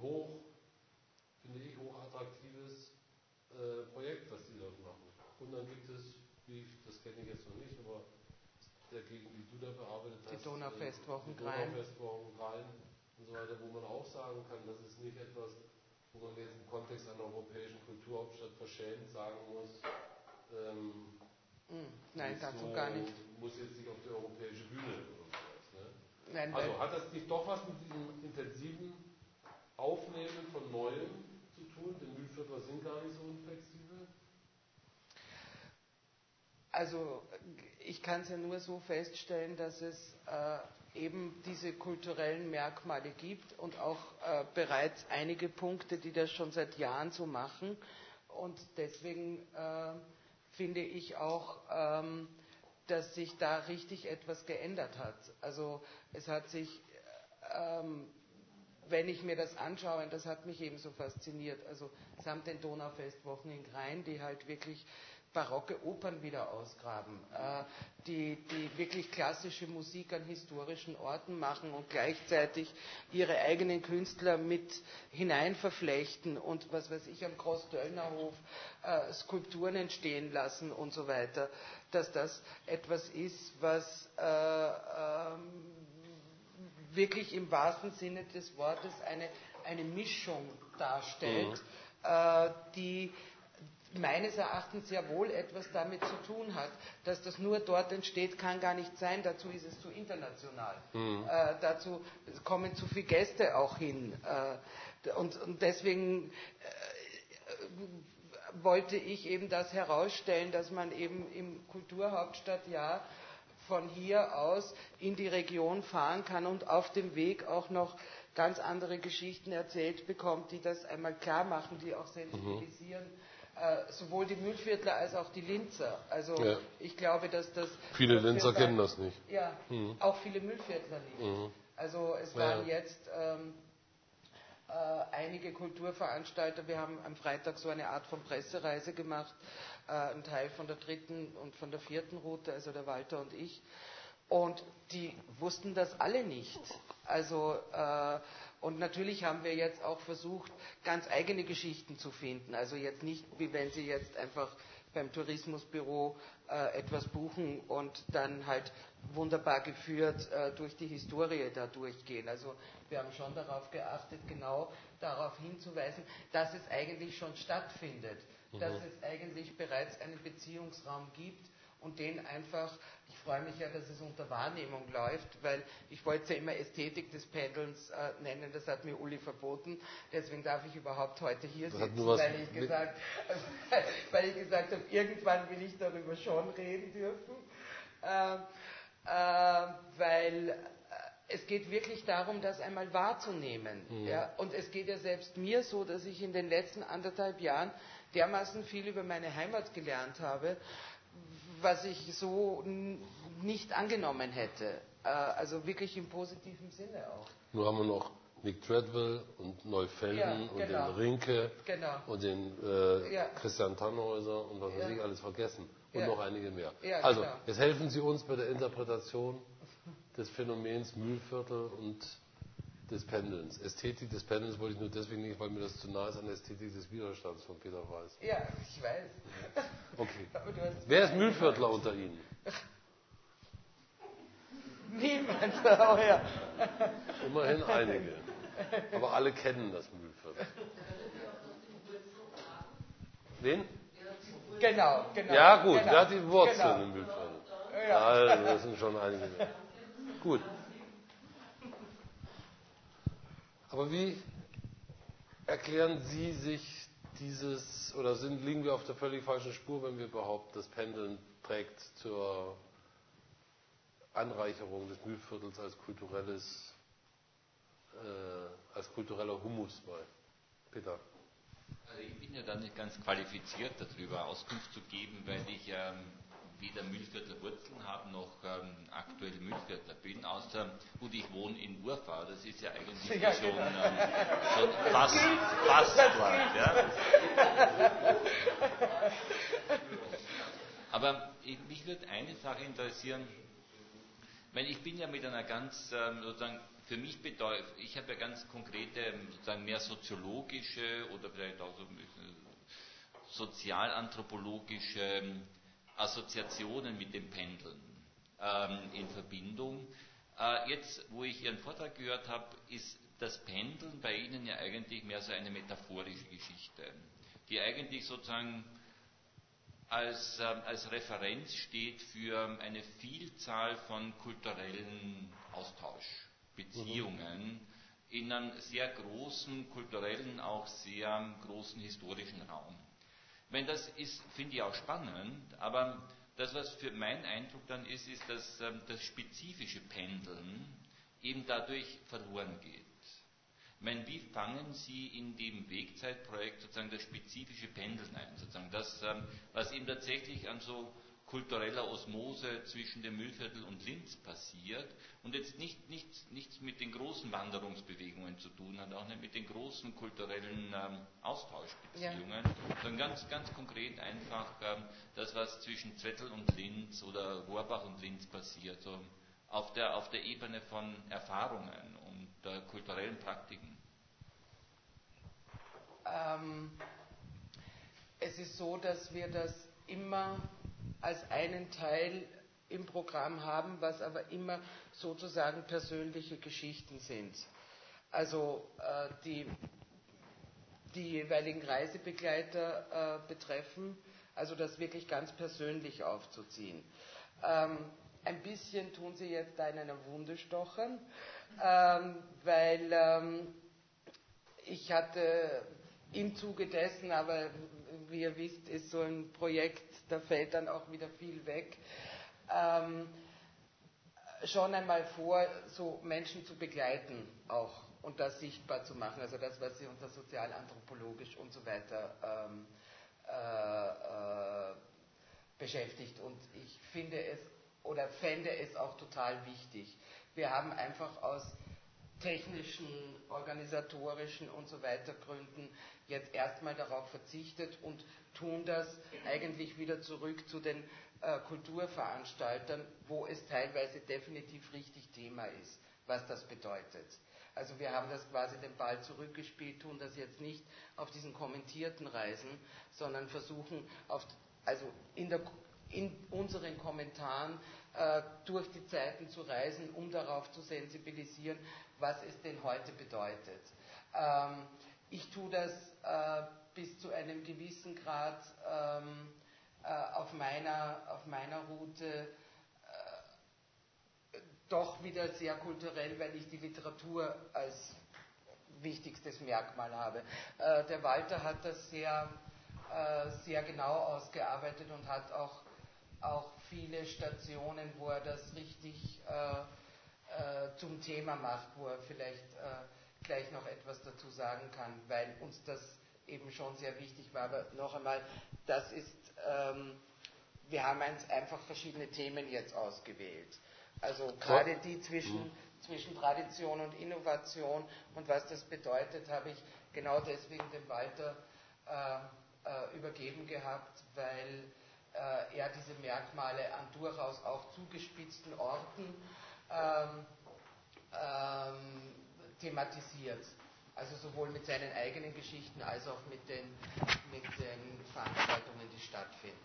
finde ich, hochattraktives Projekt, was die dort machen. Und dann gibt es das kenne ich jetzt noch nicht, aber der Gegend, die du da bearbeitet hast, die Donaufestwochen Rhein und so weiter, wo man auch sagen kann, das ist nicht etwas, wo man jetzt im Kontext einer europäischen Kulturhauptstadt verschämt sagen muss, nein, dazu gar nicht. Muss jetzt nicht auf die europäische Bühne oder sowas. Ne? Nein, also hat das nicht doch was mit diesem intensiven Aufnehmen von Neuem zu tun? Die Mühlviertler sind gar nicht so unflexibel? Also ich kann es ja nur so feststellen, dass es eben diese kulturellen Merkmale gibt und auch bereits einige Punkte, die das schon seit Jahren so machen. Und deswegen finde ich auch, dass sich da richtig etwas geändert hat. Also es hat sich, wenn ich mir das anschaue, und das hat mich eben so fasziniert, also samt den Donaufestwochen in Grein, die halt wirklich barocke Opern wieder ausgraben, die wirklich klassische Musik an historischen Orten machen und gleichzeitig ihre eigenen Künstler mit hinein verflechten und was weiß ich am Großdöllner Hof Skulpturen entstehen lassen und so weiter, dass das etwas ist, was wirklich im wahrsten Sinne des Wortes eine Mischung darstellt, die meines Erachtens sehr wohl etwas damit zu tun hat. Dass das nur dort entsteht, kann gar nicht sein. Dazu ist es zu international. Dazu kommen zu viele Gäste auch hin. Und deswegen wollte ich eben das herausstellen, dass man eben im Kulturhauptstadtjahr von hier aus in die Region fahren kann und auf dem Weg auch noch ganz andere Geschichten erzählt bekommt, die das einmal klar machen, die auch sensibilisieren. Sowohl die Mühlviertler als auch die Linzer. Also ich glaube, dass das... Viele Linzer kennen das nicht. Ja, auch viele Mühlviertler nicht. Also es waren jetzt einige Kulturveranstalter, wir haben am Freitag so eine Art von Pressereise gemacht, ein Teil von der 3. und von der 4. Route, also der Walter und ich. Und die wussten das alle nicht. Also und natürlich haben wir jetzt auch versucht, ganz eigene Geschichten zu finden. Also jetzt nicht, wie wenn Sie jetzt einfach beim Tourismusbüro etwas buchen und dann halt wunderbar geführt durch die Historie da durchgehen. Also wir haben schon darauf geachtet, genau darauf hinzuweisen, dass es eigentlich schon stattfindet, dass es eigentlich bereits einen Beziehungsraum gibt und den einfach, ich freue mich ja, dass es unter Wahrnehmung läuft, weil ich wollte es ja immer Ästhetik des Pendelns nennen, das hat mir Uli verboten, deswegen darf ich überhaupt heute hier sitzen, weil ich gesagt habe, irgendwann will ich darüber schon reden dürfen, weil es geht wirklich darum, das einmal wahrzunehmen. Ja? Und es geht ja selbst mir so, dass ich in den letzten 1,5 Jahren dermaßen viel über meine Heimat gelernt habe, was ich so nicht angenommen hätte. Also wirklich im positiven Sinne auch. Nur haben wir noch Nick Treadwell und Neufelden und den Rinke und den Christian Tannhäuser und was weiß ich alles vergessen. Und noch einige mehr. Also, jetzt helfen Sie uns bei der Interpretation des Phänomens Mühlviertel und des Pendelns. Ästhetik des Pendelns wollte ich nur deswegen nicht, weil mir das zu nah ist an der Ästhetik des Widerstands von Peter Weiß. Ja, ich weiß. Okay. Wer ist Mühlviertler unter Ihnen? Niemand. Oh, ja. Immerhin einige. Aber alle kennen das Mühlviertel. Wen? Genau. Ja gut, wer hat die Wurzeln im Mühlviertel? Ja. Also, das sind schon einige mehr. Gut. Aber wie erklären Sie sich dieses, oder liegen wir auf der völlig falschen Spur, wenn wir behaupten, das Pendeln trägt zur Anreicherung des Mühlviertels als kultureller Humus bei? Peter. Also ich bin ja da nicht ganz qualifiziert, darüber Auskunft zu geben, weil ich weder Mühlviertler Wurzeln habe, noch aktuell Mühlviertler bin, außer, gut, ich wohne in Urfahr, das ist ja eigentlich schon fast dort. Ja? Aber mich würde eine Sache interessieren, weil ich bin ja mit einer ganz, sozusagen, für mich bedeutet, ich habe ja ganz konkrete, sozusagen mehr soziologische oder vielleicht auch so ein bisschen sozialanthropologische Assoziationen mit dem Pendeln in Verbindung. Jetzt, wo ich Ihren Vortrag gehört habe, ist das Pendeln bei Ihnen ja eigentlich mehr so eine metaphorische Geschichte, die eigentlich sozusagen als Referenz steht für eine Vielzahl von kulturellen Austauschbeziehungen in einem sehr großen kulturellen, auch sehr großen historischen Raum. Wenn das ist, finde ich auch spannend, aber das, was für meinen Eindruck dann ist, ist, dass das spezifische Pendeln eben dadurch verloren geht. Ich meine, wie fangen Sie in dem Wegzeitprojekt sozusagen das spezifische Pendeln ein? Sozusagen das, was eben tatsächlich an so kultureller Osmose zwischen dem Mühlviertel und Linz passiert und jetzt nichts mit den großen Wanderungsbewegungen zu tun hat, auch nicht mit den großen kulturellen Austauschbeziehungen, sondern ganz konkret einfach das, was zwischen Zwettl und Linz oder Rohrbach und Linz passiert, so auf der Ebene von Erfahrungen und kulturellen Praktiken. Es ist so, dass wir das immer als einen Teil im Programm haben, was aber immer sozusagen persönliche Geschichten sind. Also die jeweiligen Reisebegleiter betreffen, also das wirklich ganz persönlich aufzuziehen. Ein bisschen tun sie jetzt da in einer Wunde stochern, weil ich hatte im Zuge dessen, aber wie ihr wisst, ist so ein Projekt, da fällt dann auch wieder viel weg, schon einmal vor, so Menschen zu begleiten auch und das sichtbar zu machen, also das, was sie unter sozialanthropologisch und so weiter beschäftigt. Und ich finde es oder fände es auch total wichtig. Wir haben einfach aus technischen, organisatorischen und so weiter Gründen jetzt erstmal darauf verzichtet und tun das eigentlich wieder zurück zu den Kulturveranstaltern, wo es teilweise definitiv richtig Thema ist, was das bedeutet. Also wir haben das quasi den Ball zurückgespielt, tun das jetzt nicht auf diesen kommentierten Reisen, sondern versuchen in unseren Kommentaren durch die Zeiten zu reisen, um darauf zu sensibilisieren, was es denn heute bedeutet. Ich tue das bis zu einem gewissen Grad auf meiner Route doch wieder sehr kulturell, weil ich die Literatur als wichtigstes Merkmal habe. Der Walter hat das sehr genau ausgearbeitet und hat auch viele Stationen, wo er das richtig zum Thema macht, wo er vielleicht gleich noch etwas dazu sagen kann, weil uns das eben schon sehr wichtig war. Aber noch einmal, das ist, wir haben einfach verschiedene Themen jetzt ausgewählt. Also gerade die zwischen Tradition und Innovation und was das bedeutet, habe ich genau deswegen dem Walter übergeben gehabt, weil er diese Merkmale an durchaus auch zugespitzten Orten thematisiert. Also sowohl mit seinen eigenen Geschichten als auch mit den Veranstaltungen, die stattfinden.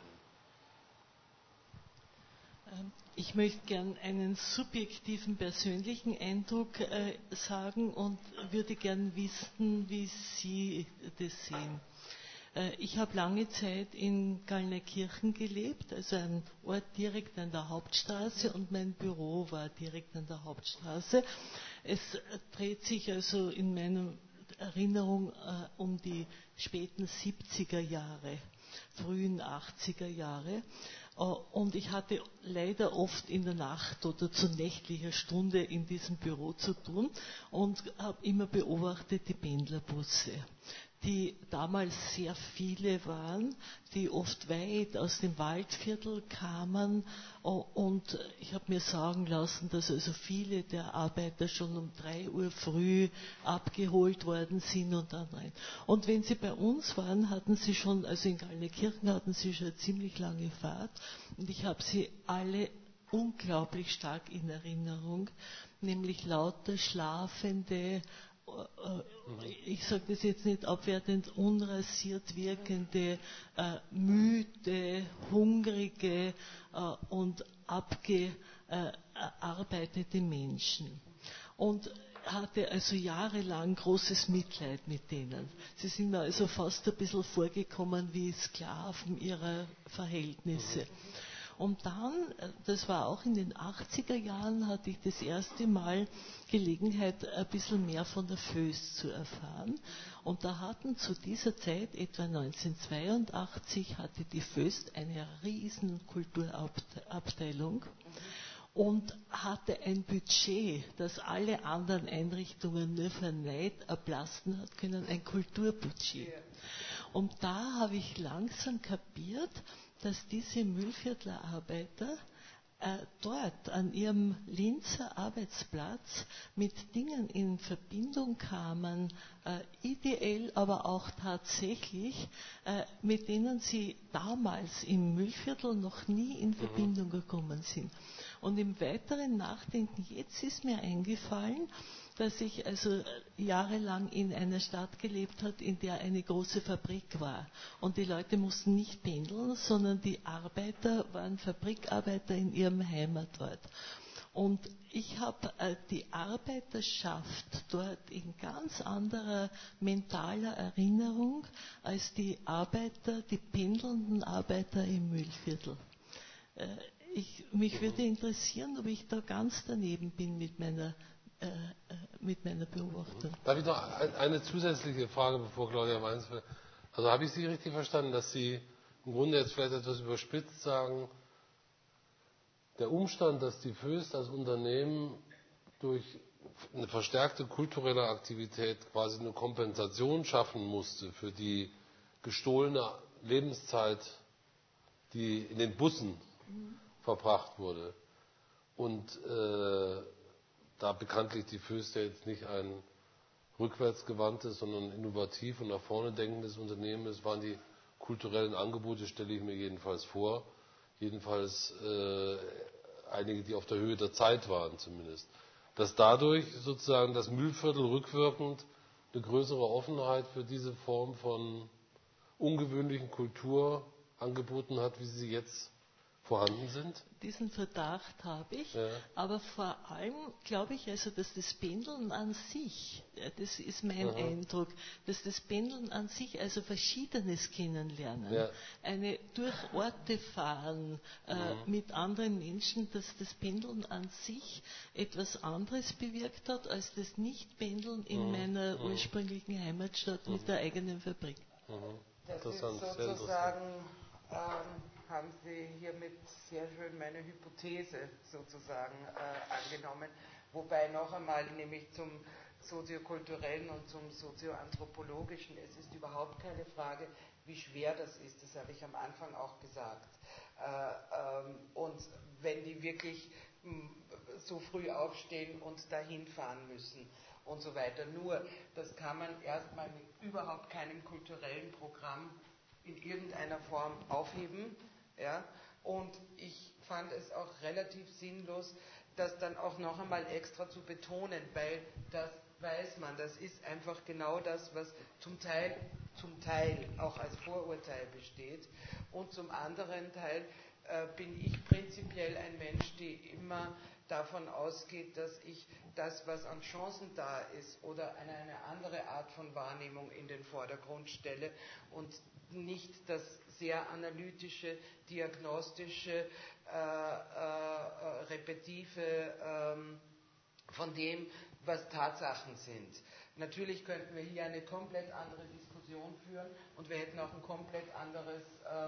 Ich möchte gern einen subjektiven, persönlichen Eindruck sagen und würde gern wissen, wie Sie das sehen. Ich habe lange Zeit in Gallnerkirchen gelebt, also ein Ort direkt an der Hauptstraße, und mein Büro war direkt an der Hauptstraße. Es dreht sich also in meiner Erinnerung um die späten 70er Jahre, frühen 80er Jahre. Und ich hatte leider oft in der Nacht oder zu nächtlicher Stunde in diesem Büro zu tun und habe immer beobachtet die Pendlerbusse, die damals sehr viele waren, die oft weit aus dem Waldviertel kamen, und ich habe mir sagen lassen, dass also viele der Arbeiter schon um 3 Uhr früh abgeholt worden sind und dann rein. Und wenn sie bei uns waren, hatten sie schon, also in Gallnerkirchen hatten sie schon eine ziemlich lange Fahrt, und ich habe sie alle unglaublich stark in Erinnerung, nämlich lauter schlafende ich sage das jetzt nicht abwertend, unrasiert wirkende, müde, hungrige und abgearbeitete Menschen. Und hatte also jahrelang großes Mitleid mit denen. Sie sind mir also fast ein bisschen vorgekommen wie Sklaven ihrer Verhältnisse. Und dann, das war auch in den 80er Jahren, hatte ich das erste Mal Gelegenheit, ein bisschen mehr von der Föst zu erfahren. Und da hatten zu dieser Zeit, etwa 1982, hatte die Föst eine riesen Kulturabteilung und hatte ein Budget, das alle anderen Einrichtungen nur für Neid erblassen hat können, ein Kulturbudget. Und da habe ich langsam kapiert, dass diese Mühlviertler Arbeiter dort an ihrem Linzer Arbeitsplatz mit Dingen in Verbindung kamen, ideell, aber auch tatsächlich, mit denen sie damals im Mühlviertel noch nie in Verbindung gekommen sind. Und im weiteren Nachdenken jetzt ist mir eingefallen, dass ich also jahrelang in einer Stadt gelebt habe, in der eine große Fabrik war. Und die Leute mussten nicht pendeln, sondern die Arbeiter waren Fabrikarbeiter in ihrem Heimatort. Und ich habe die Arbeiterschaft dort in ganz anderer mentaler Erinnerung als die Arbeiter, die pendelnden Arbeiter im Mühlviertel. Mich würde interessieren, ob ich da ganz daneben bin mit meiner Beobachtung. Darf ich noch eine zusätzliche Frage, bevor Claudia Weins will? Also habe ich Sie richtig verstanden, dass Sie im Grunde jetzt vielleicht etwas überspitzt sagen, der Umstand, dass die Föst als Unternehmen durch eine verstärkte kulturelle Aktivität quasi eine Kompensation schaffen musste für die gestohlene Lebenszeit, die in den Bussen verbracht wurde, und da bekanntlich die Föst ja jetzt nicht ein rückwärtsgewandtes, sondern innovativ und nach vorne denkendes Unternehmen ist, waren die kulturellen Angebote, stelle ich mir jedenfalls vor, jedenfalls einige, die auf der Höhe der Zeit waren zumindest, dass dadurch sozusagen das Mühlviertel rückwirkend eine größere Offenheit für diese Form von ungewöhnlichen Kultur angeboten hat, wie sie jetzt vorhanden sind? Diesen Verdacht habe ich, ja. Aber vor allem glaube ich also, dass das Pendeln an sich, das ist mein Eindruck, dass das Pendeln an sich, also Verschiedenes kennenlernen, eine durch Orte fahren mit anderen Menschen, dass das Pendeln an sich etwas anderes bewirkt hat, als das Nicht-Pendeln in meiner ursprünglichen Heimatstadt mit der eigenen Fabrik. Das ist sozusagen, haben Sie hiermit sehr schön meine Hypothese sozusagen angenommen, wobei noch einmal nämlich zum soziokulturellen und zum sozioanthropologischen, es ist überhaupt keine Frage, wie schwer das ist, das habe ich am Anfang auch gesagt. Und wenn die wirklich so früh aufstehen und dahin fahren müssen und so weiter. Nur, das kann man erstmal mit überhaupt keinem kulturellen Programm in irgendeiner Form aufheben. Ja? Und ich fand es auch relativ sinnlos, das dann auch noch einmal extra zu betonen, weil das weiß man, das ist einfach genau das, was zum Teil auch als Vorurteil besteht. Und zum anderen Teil bin ich prinzipiell ein Mensch, der immer davon ausgeht, dass ich das, was an Chancen da ist, oder eine andere Art von Wahrnehmung in den Vordergrund stelle und nicht das sehr analytische, diagnostische, repetitive von dem, was Tatsachen sind. Natürlich könnten wir hier eine komplett andere Diskussion führen und wir hätten auch ein komplett anderes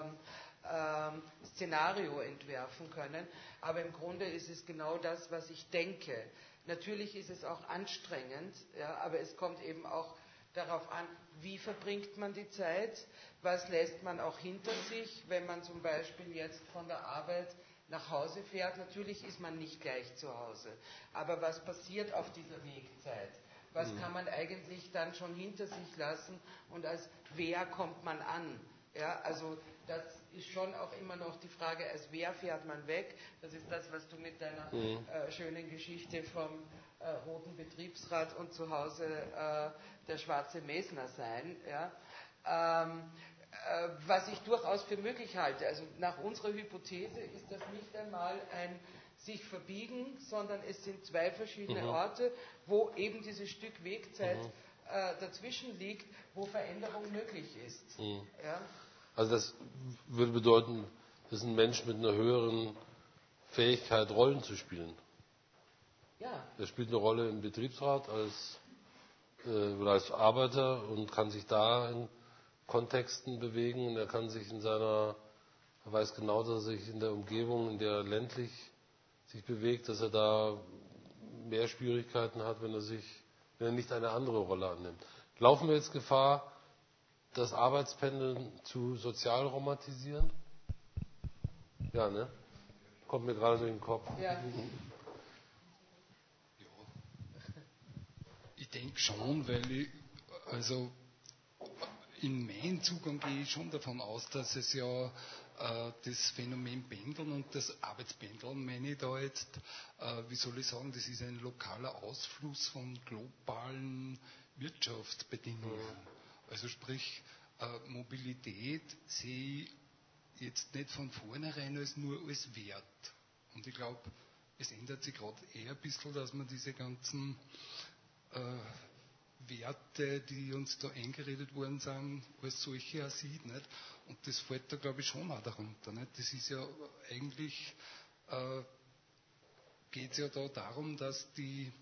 Szenario entwerfen können, aber im Grunde ist es genau das, was ich denke. Natürlich ist es auch anstrengend, ja, aber es kommt eben auch darauf an, wie verbringt man die Zeit, was lässt man auch hinter sich, wenn man zum Beispiel jetzt von der Arbeit nach Hause fährt. Natürlich ist man nicht gleich zu Hause, aber was passiert auf dieser Wegzeit? Was kann man eigentlich dann schon hinter sich lassen und als wer kommt man an? Ja, also das ist schon auch immer noch die Frage, als wer fährt man weg? Das ist das, was du mit deiner schönen Geschichte vom roten Betriebsrat und zu Hause der schwarze Mesner sein. Ja? Was ich durchaus für möglich halte. Also nach unserer Hypothese ist das nicht einmal ein sich verbiegen, sondern es sind zwei verschiedene Orte, wo eben dieses Stück Wegzeit dazwischen liegt, wo Veränderung möglich ist. Ja? Also das würde bedeuten, das ist ein Mensch mit einer höheren Fähigkeit, Rollen zu spielen. Ja. Er spielt eine Rolle im Betriebsrat oder als Arbeiter und kann sich da in Kontexten bewegen. Und er kann sich er weiß genau, dass er sich in der Umgebung, in der er ländlich sich bewegt, dass er da mehr Schwierigkeiten hat, wenn er nicht eine andere Rolle annimmt. Laufen wir jetzt Gefahr, das Arbeitspendeln zu sozial romantisieren? Ja, ne? Kommt mir gerade durch den Kopf. Ja. Ich denke schon, weil in meinem Zugang gehe ich schon davon aus, dass es ja das Phänomen Pendeln und das Arbeitspendeln, meine ich da jetzt, wie soll ich sagen, das ist ein lokaler Ausfluss von globalen Wirtschaftsbedingungen. Also sprich, Mobilität sehe ich jetzt nicht von vornherein nur als Wert. Und ich glaube, es ändert sich gerade eher ein bisschen, dass man diese ganzen Werte, die uns da eingeredet worden sind, als solche auch sieht. Nicht? Und das fällt da, glaube ich, schon auch darunter. Nicht? Das ist ja eigentlich, geht es ja da darum, dass die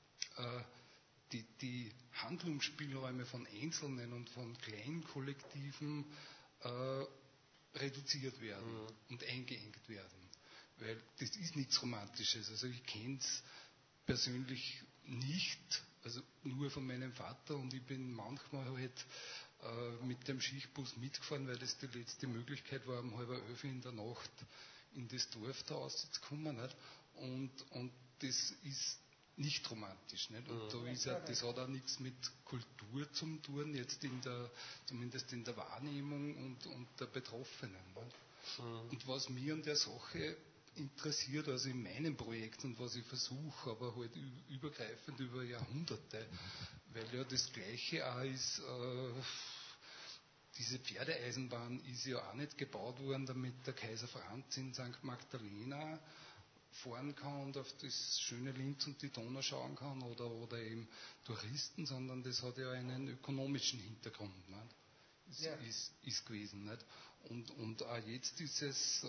Handlungsspielräume von Einzelnen und von kleinen Kollektiven reduziert werden und eingeengt werden. Weil das ist nichts Romantisches. Also ich kenne es persönlich nicht, also nur von meinem Vater, und ich bin manchmal halt mit dem Schichtbus mitgefahren, weil das die letzte Möglichkeit war, um 10:30 in der Nacht in das Dorf da rauszukommen. Nicht? Und das ist nicht romantisch. Nicht? Und das hat auch nichts mit Kultur zu tun, jetzt zumindest in der Wahrnehmung und der Betroffenen. Nicht? Und was mir an der Sache interessiert, also in meinem Projekt und was ich versuche, aber halt übergreifend über Jahrhunderte, weil ja das Gleiche auch ist, diese Pferdeeisenbahn ist ja auch nicht gebaut worden, damit der Kaiser Franz in St. Magdalena fahren kann und auf das schöne Linz und die Donau schauen kann oder eben Touristen, sondern das hat ja einen ökonomischen Hintergrund. Nicht? Ja. Ist gewesen. Nicht? Und auch jetzt ist es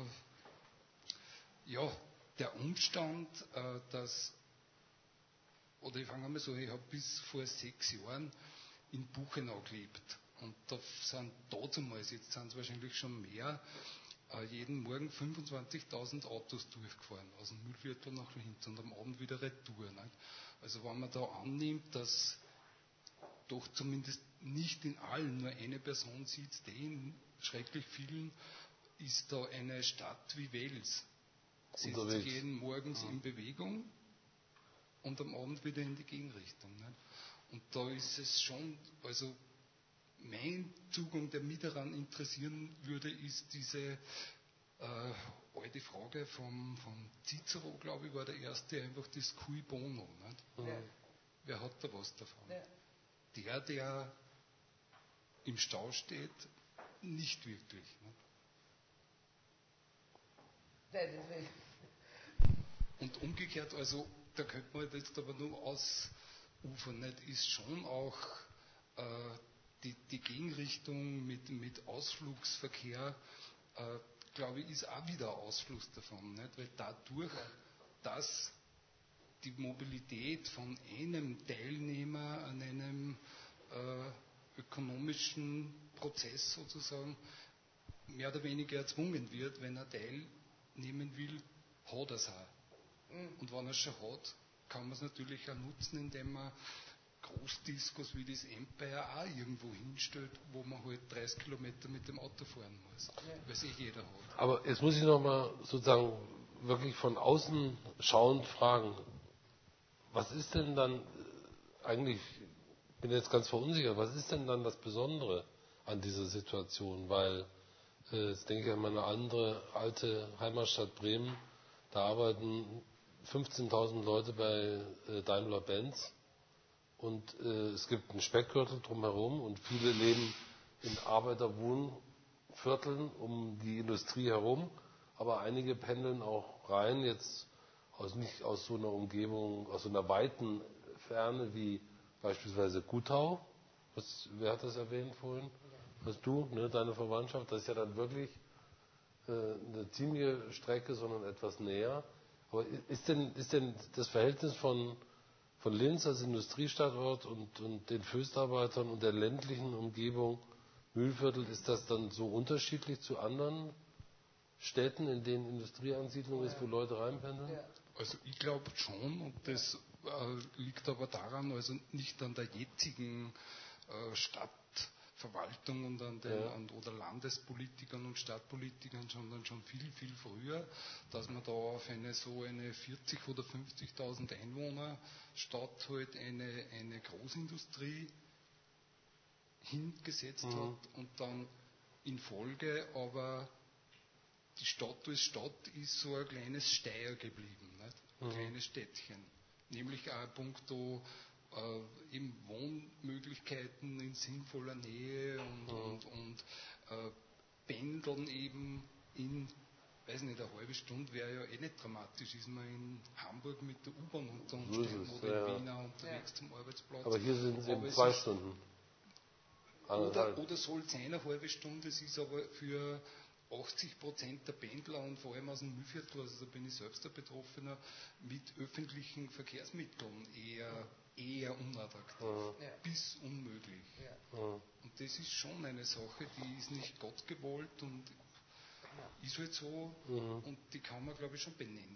der Umstand, dass, oder ich fange mal so, ich habe bis vor 6 Jahren in Buchenau gelebt und da sind damals, jetzt sind es wahrscheinlich schon mehr, jeden Morgen 25.000 Autos durchgefahren, aus dem Mühlviertel nach Linz und am Abend wieder retour. Nicht? Also wenn man da annimmt, dass doch zumindest nicht in allen nur eine Person sitzt, in schrecklich vielen, ist da eine Stadt wie Wels. Setzt sich jeden morgens in Bewegung und am Abend wieder in die Gegenrichtung. Nicht? Und da ist es schon, also mein Zugang, der mich daran interessieren würde, ist diese alte Frage von Cicero, glaube ich, war der erste, einfach das Cui Bono. Nicht? Ja. Wer hat da was davon? Ja. Der im Stau steht, nicht wirklich. Nicht? Und umgekehrt, also da könnte man jetzt aber nur ausufern, nicht? Ist schon auch die Gegenrichtung mit Ausflugsverkehr, glaube ich, ist auch wieder ein Ausfluss davon. Nicht? Weil dadurch, dass die Mobilität von einem Teilnehmer an einem ökonomischen Prozess sozusagen mehr oder weniger erzwungen wird, wenn er teilnehmen will, hat er es auch. Und wenn er es schon hat, kann man es natürlich auch nutzen, indem man Großdiskos wie das Empire auch irgendwo hinstellt, wo man halt 30 Kilometer mit dem Auto fahren muss, weil es jeder hat. Aber jetzt muss ich nochmal sozusagen wirklich von außen schauend fragen, was ist denn dann eigentlich, ich bin jetzt ganz verunsichert, was ist denn dann das Besondere an dieser Situation, weil jetzt denke ich an meine andere alte Heimatstadt Bremen, da arbeiten 15.000 Leute bei Daimler-Benz und es gibt einen Speckgürtel drumherum und viele leben in Arbeiterwohnvierteln um die Industrie herum, aber einige pendeln auch rein, jetzt nicht aus so einer Umgebung, aus so einer weiten Ferne wie beispielsweise Gutau. Wer hat das erwähnt vorhin? Hast du, ne, deine Verwandtschaft? Das ist ja dann wirklich eine ziemliche Strecke, sondern etwas näher. Aber ist denn das Verhältnis von Linz als Industriestandort und den Föstarbeitern und der ländlichen Umgebung Mühlviertel, ist das dann so unterschiedlich zu anderen Städten, in denen Industrieansiedlung ist, wo Leute reinpendeln? Ja. Also ich glaube schon, und das liegt aber daran, also nicht an der jetzigen Stadtverwaltung und oder Landespolitikern und Stadtpolitikern, sondern schon viel, viel früher, dass man da auf eine 40.000 oder 50.000 Einwohner Stadt halt eine Großindustrie hingesetzt hat und dann in Folge aber die Stadt als Stadt ist so ein kleines Steyr geblieben, nicht? Ein kleines Städtchen. Nämlich auch punkto eben Wohnmöglichkeiten in sinnvoller Nähe und Pendeln eben in, weiß nicht, eine halbe Stunde wäre ja eh nicht dramatisch, ist man in Hamburg mit der U-Bahn unter Umständen oder in Wien unterwegs zum Arbeitsplatz. Aber hier sind es eben 2 Stunden. Oder soll es eine halbe Stunde, es ist aber für 80% der Pendler und vor allem aus dem Mühlviertel, also da bin ich selbst ein Betroffener, mit öffentlichen Verkehrsmitteln eher unattraktiv, bis unmöglich. Ja. Und das ist schon eine Sache, die ist nicht Gott gewollt und ist halt so und die kann man, glaube ich, schon benennen.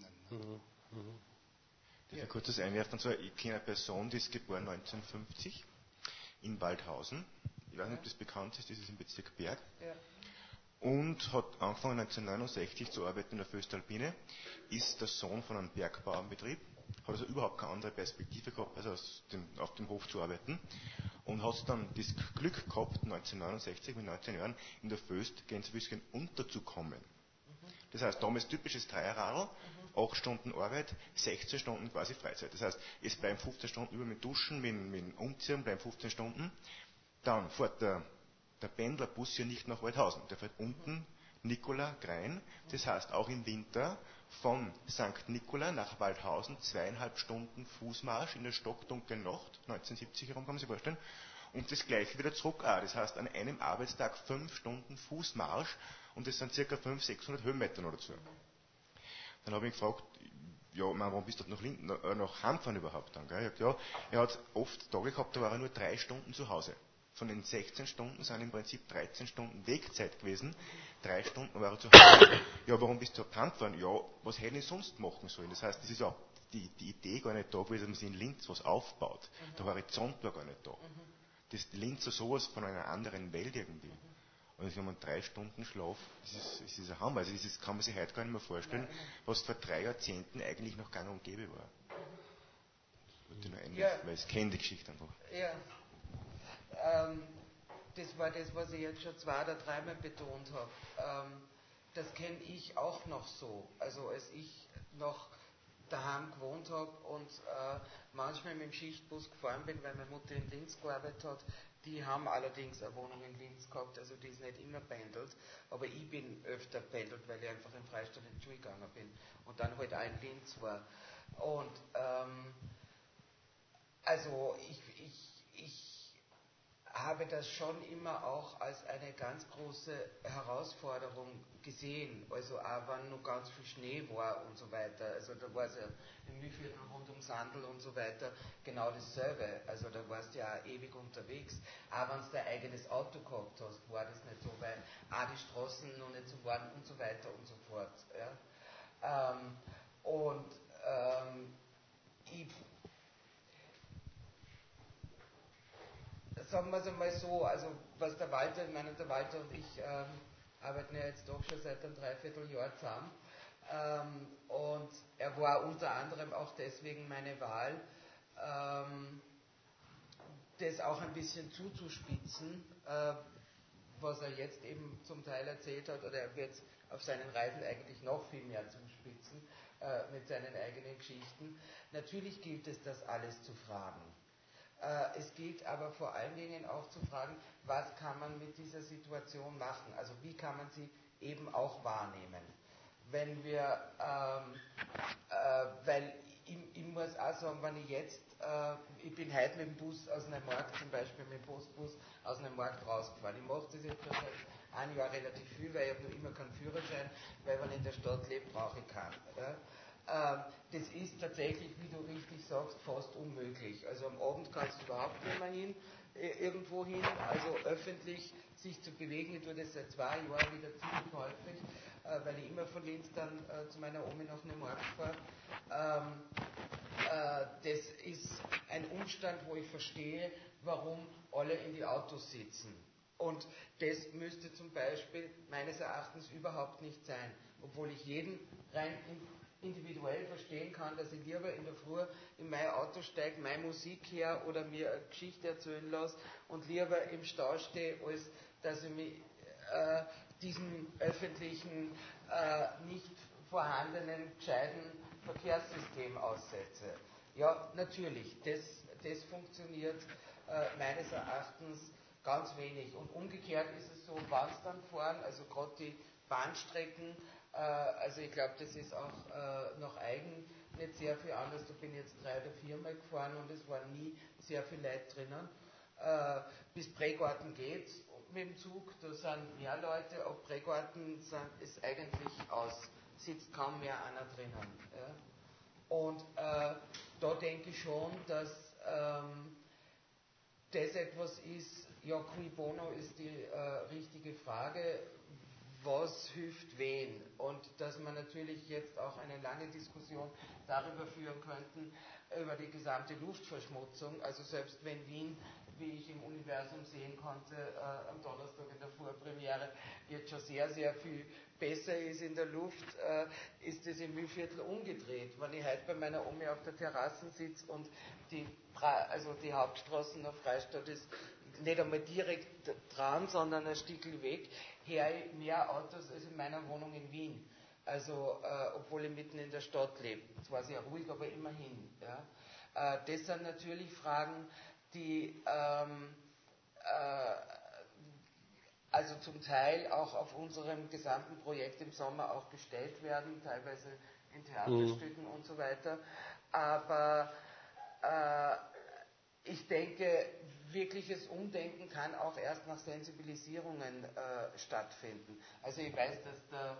Darf ich kurz das einwerfen? Ich kenne eine Person, die ist geboren 1950 in Waldhausen. Ich weiß nicht, ob das bekannt ist, das ist im Bezirk Berg. Ja. Und hat angefangen 1969 zu arbeiten in der Föstalpine, ist der Sohn von einem Bergbauernbetrieb, hat also überhaupt keine andere Perspektive gehabt, als auf dem Hof zu arbeiten und hat dann das Glück gehabt, 1969 mit 19 Jahren in der Föst Gänsefüßchen unterzukommen. Das heißt, damals typisches Dreierradl, 8 Stunden Arbeit, 16 Stunden quasi Freizeit. Das heißt, es bleiben 15 Stunden über mit Duschen, mit Umziehen, bleiben 15 Stunden. Dann fährt der Pendlerbus hier nicht nach Waldhausen, der fährt unten Nikola-Grein. Das heißt, auch im Winter von St. Nikola nach Waldhausen 2,5 Stunden Fußmarsch in der stockdunklen Nacht, 1970 herum, kann man sich vorstellen. Und das gleiche wieder zurück auch. Das heißt, an einem Arbeitstag 5 Stunden Fußmarsch und das sind ca. 500-600 Höhenmeter noch dazu. Dann habe ich ihn gefragt, ja, warum bist du nach Heimfahren überhaupt dann? Gell? Er hat oft Tage gehabt, da war er nur 3 Stunden zu Hause. Von den 16 Stunden sind im Prinzip 13 Stunden Wegzeit gewesen. 3 Stunden war er zu Hause. Ja, warum bist du überhaupt heimgefahren? Ja, was hätte ich sonst machen sollen? Das heißt, das ist auch die Idee gar nicht da gewesen, dass man in Linz was aufbaut. Der Horizont war gar nicht da. Das Linz ist sowas von einer anderen Welt irgendwie. Und jetzt haben wir 3 Stunden Schlaf, das ist ein Hammer. Also das kann man sich heute gar nicht mehr vorstellen, was vor 3 Jahrzehnten eigentlich noch gang und gäbe war. Das wollte ich noch einwerfen, weil ich kenne die Geschichte einfach. Ja. Das war das, was ich jetzt schon 2 oder 3 Mal betont habe. Das kenne ich auch noch so. Also als ich noch daheim gewohnt habe und manchmal mit dem Schichtbus gefahren bin, weil meine Mutter in Linz gearbeitet hat. Die haben allerdings eine Wohnung in Linz gehabt, also die ist nicht immer pendelt. Aber ich bin öfter pendelt, weil ich einfach im Freistaat in die Schule gegangen bin und dann halt auch in Linz war. Und also ich habe das schon immer auch als eine ganz große Herausforderung gesehen, also auch wenn noch ganz viel Schnee war und so weiter, also da war es ja im Mühlviertel rund um Sandl und so weiter genau dasselbe, also da warst du ja auch ewig unterwegs, auch wenn du dein eigenes Auto gehabt hast, war das nicht so, weil auch die Straßen noch nicht so waren und so weiter und so fort. Ja. Sagen wir es einmal so, also was der Walter und ich arbeiten ja jetzt doch schon seit einem Dreivierteljahr zusammen und er war unter anderem auch deswegen meine Wahl, das auch ein bisschen zuzuspitzen, was er jetzt eben zum Teil erzählt hat, oder er wird es auf seinen Reisen eigentlich noch viel mehr zuspitzen mit seinen eigenen Geschichten. Natürlich gilt es, das alles zu fragen. Es gilt aber vor allen Dingen auch zu fragen, was kann man mit dieser Situation machen? Also wie kann man sie eben auch wahrnehmen? Wenn wir, weil ich muss auch sagen, wenn ich jetzt, ich bin heute mit dem Bus aus einem Markt, zum Beispiel mit dem Postbus aus einem Markt rausgefahren. Ich mache das jetzt schon seit einem Jahr relativ viel, weil ich habe noch immer keinen Führerschein, weil wenn ich in der Stadt lebe, brauche ich keinen. Ja? Das ist tatsächlich, wie du richtig sagst, fast unmöglich. Also am Abend kannst du überhaupt nicht mehr irgendwo hin, also öffentlich sich zu bewegen. Ich tue das seit 2 Jahren wieder ziemlich häufig, weil ich immer von Linz dann zu meiner Omi nach Neumarkt fahre. Das ist ein Umstand, wo ich verstehe, warum alle in die Autos sitzen. Und das müsste zum Beispiel meines Erachtens überhaupt nicht sein, obwohl ich jeden rein individuell verstehen kann, dass ich lieber in der Früh in mein Auto steige, meine Musik her oder mir eine Geschichte erzählen lasse und lieber im Stau stehe, als dass ich mich diesem öffentlichen, nicht vorhandenen, gescheiten Verkehrssystem aussetze. Ja, natürlich, das funktioniert meines Erachtens ganz wenig. Und umgekehrt ist es so, wann es dann fahren, also gerade die Bahnstrecken, also ich glaube, das ist auch nach Eigen nicht sehr viel anders. Da bin ich jetzt 3 oder 4 Mal gefahren und es waren nie sehr viele Leute drinnen. Bis Pregarten geht mit dem Zug, da sind mehr Leute, ab Pregarten ist eigentlich aus, sitzt kaum mehr einer drinnen. Ja. Und da denke ich schon, dass das etwas ist, ja, cui bono ist die richtige Frage, was hilft wen? Und dass man natürlich jetzt auch eine lange Diskussion darüber führen könnten, über die gesamte Luftverschmutzung, also selbst wenn Wien, wie ich im Universum sehen konnte, am Donnerstag in der Vorpremiere, jetzt schon sehr, sehr viel besser ist in der Luft, ist es im Mühlviertel umgedreht. Wenn ich heute bei meiner Omi auf der Terrasse sitze und die Hauptstraße nach Freistadt ist nicht einmal direkt dran, sondern ein Stückchen weg, her mehr Autos als in meiner Wohnung in Wien. Also, obwohl ich mitten in der Stadt lebe. Zwar sehr ruhig, aber immerhin. Ja. Das sind natürlich Fragen, die also zum Teil auch auf unserem gesamten Projekt im Sommer auch gestellt werden, teilweise in Theaterstücken und so weiter. Aber ich denke, wirkliches Umdenken kann auch erst nach Sensibilisierungen stattfinden. Also ich weiß, dass der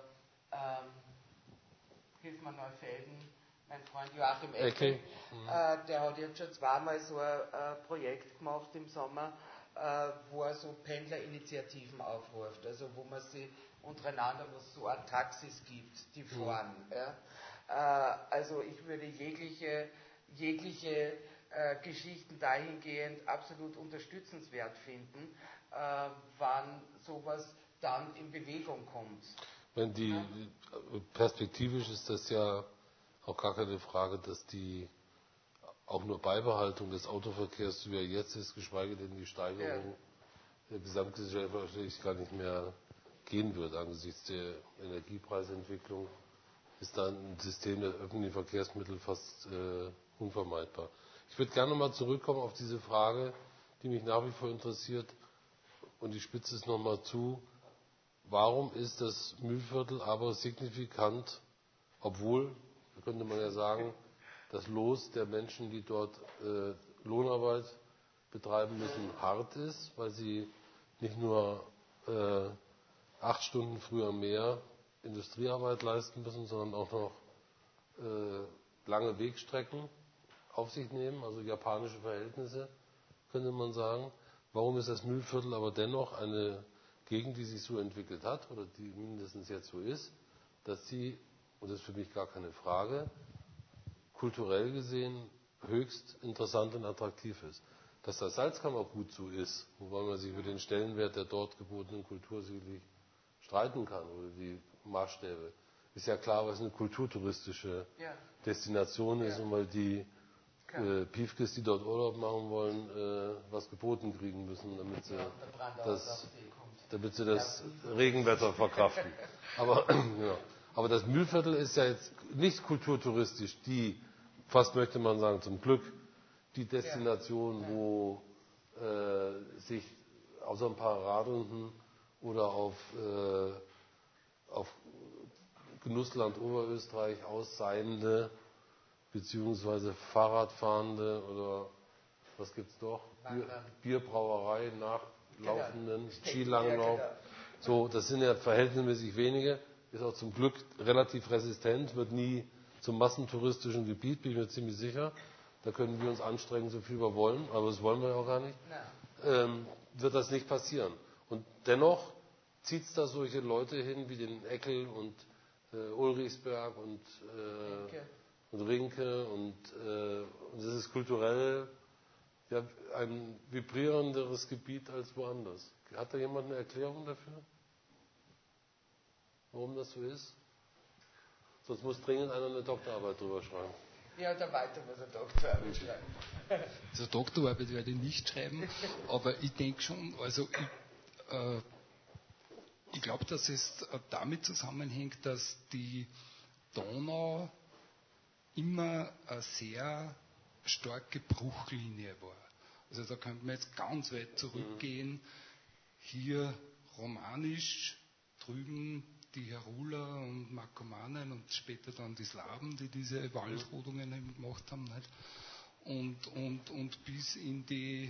hilf mir Neufelden, mein Freund Joachim Eckel, der hat jetzt schon 2-mal so ein Projekt gemacht im Sommer, wo er so Pendlerinitiativen aufruft, also wo man sie untereinander, wo es so Art Taxis gibt, die fahren. Ja. Also ich würde jegliche Geschichten dahingehend absolut unterstützenswert finden, wann sowas dann in Bewegung kommt. Wenn perspektivisch ist das ja auch gar keine Frage, dass die auch nur Beibehaltung des Autoverkehrs, wie er jetzt ist, geschweige denn die Steigerung der Gesamtgesellschaft wahrscheinlich gar nicht mehr gehen wird. Angesichts der Energiepreisentwicklung ist da ein System der öffentlichen Verkehrsmittel fast unvermeidbar. Ich würde gerne mal zurückkommen auf diese Frage, die mich nach wie vor interessiert, und ich spitze es nochmal zu. Warum ist das Mühlviertel aber signifikant, obwohl, könnte man ja sagen, das Los der Menschen, die dort Lohnarbeit betreiben müssen, hart ist, weil sie nicht nur 8 Stunden früher mehr Industriearbeit leisten müssen, sondern auch noch lange Wegstrecken auf sich nehmen, also japanische Verhältnisse, könnte man sagen. Warum ist das Mühlviertel aber dennoch eine Gegend, die sich so entwickelt hat, oder die mindestens jetzt so ist, dass sie, und das ist für mich gar keine Frage, kulturell gesehen höchst interessant und attraktiv ist. Dass das Salzkammergut so ist, wobei man sich über den Stellenwert der dort gebotenen Kultur sicherlich streiten kann, oder die Maßstäbe, ist ja klar, weil es eine kulturtouristische Destination ist und weil die Piefkes, die dort Urlaub machen wollen, was geboten kriegen müssen, damit sie damit sie das Regenwetter verkraften. Aber das Mühlviertel ist ja jetzt nicht kulturtouristisch fast möchte man sagen, zum Glück, die Destination, wo sich außer ein paar Radelnden oder auf Genussland Oberösterreich ausseiende beziehungsweise Fahrradfahrende oder was gibt's noch? Bierbrauerei, nachlaufenden, Skilanglauf. So, das sind ja verhältnismäßig wenige, ist auch zum Glück relativ resistent, wird nie zum massentouristischen Gebiet, bin ich mir ziemlich sicher. Da können wir uns anstrengen, so viel wir wollen, aber das wollen wir ja auch gar nicht. Wird das nicht passieren. Und dennoch zieht es da solche Leute hin wie den Eckel und Ulrichsberg und Rinke und das ist kulturell ein vibrierenderes Gebiet als woanders. Hat da jemand eine Erklärung dafür? Warum das so ist? Sonst muss dringend einer eine Doktorarbeit drüber schreiben. Ja, der Walter muss eine Doktorarbeit schreiben. Also Doktorarbeit werde ich nicht schreiben, aber ich denke schon, also ich glaube, dass es damit zusammenhängt, dass die Donau immer eine sehr starke Bruchlinie war. Also da könnte man jetzt ganz weit zurückgehen, hier romanisch, drüben die Heruler und Markomannen und später dann die Slawen, die diese Waldrodungen eben gemacht haben, nicht? Und bis in die,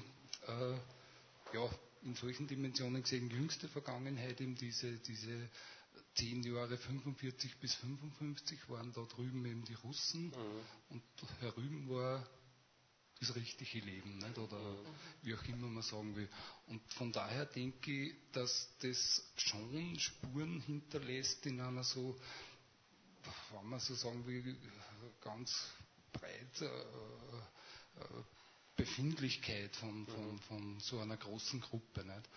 in solchen Dimensionen gesehen, jüngste Vergangenheit, eben diese 10 Jahre 45 bis 55 waren da drüben eben die Russen und herüben war das richtige Leben, nicht? Oder wie auch immer man sagen will. Und von daher denke ich, dass das schon Spuren hinterlässt in einer so, wenn man so sagen will, ganz breit Befindlichkeit von so einer großen Gruppe. Nicht?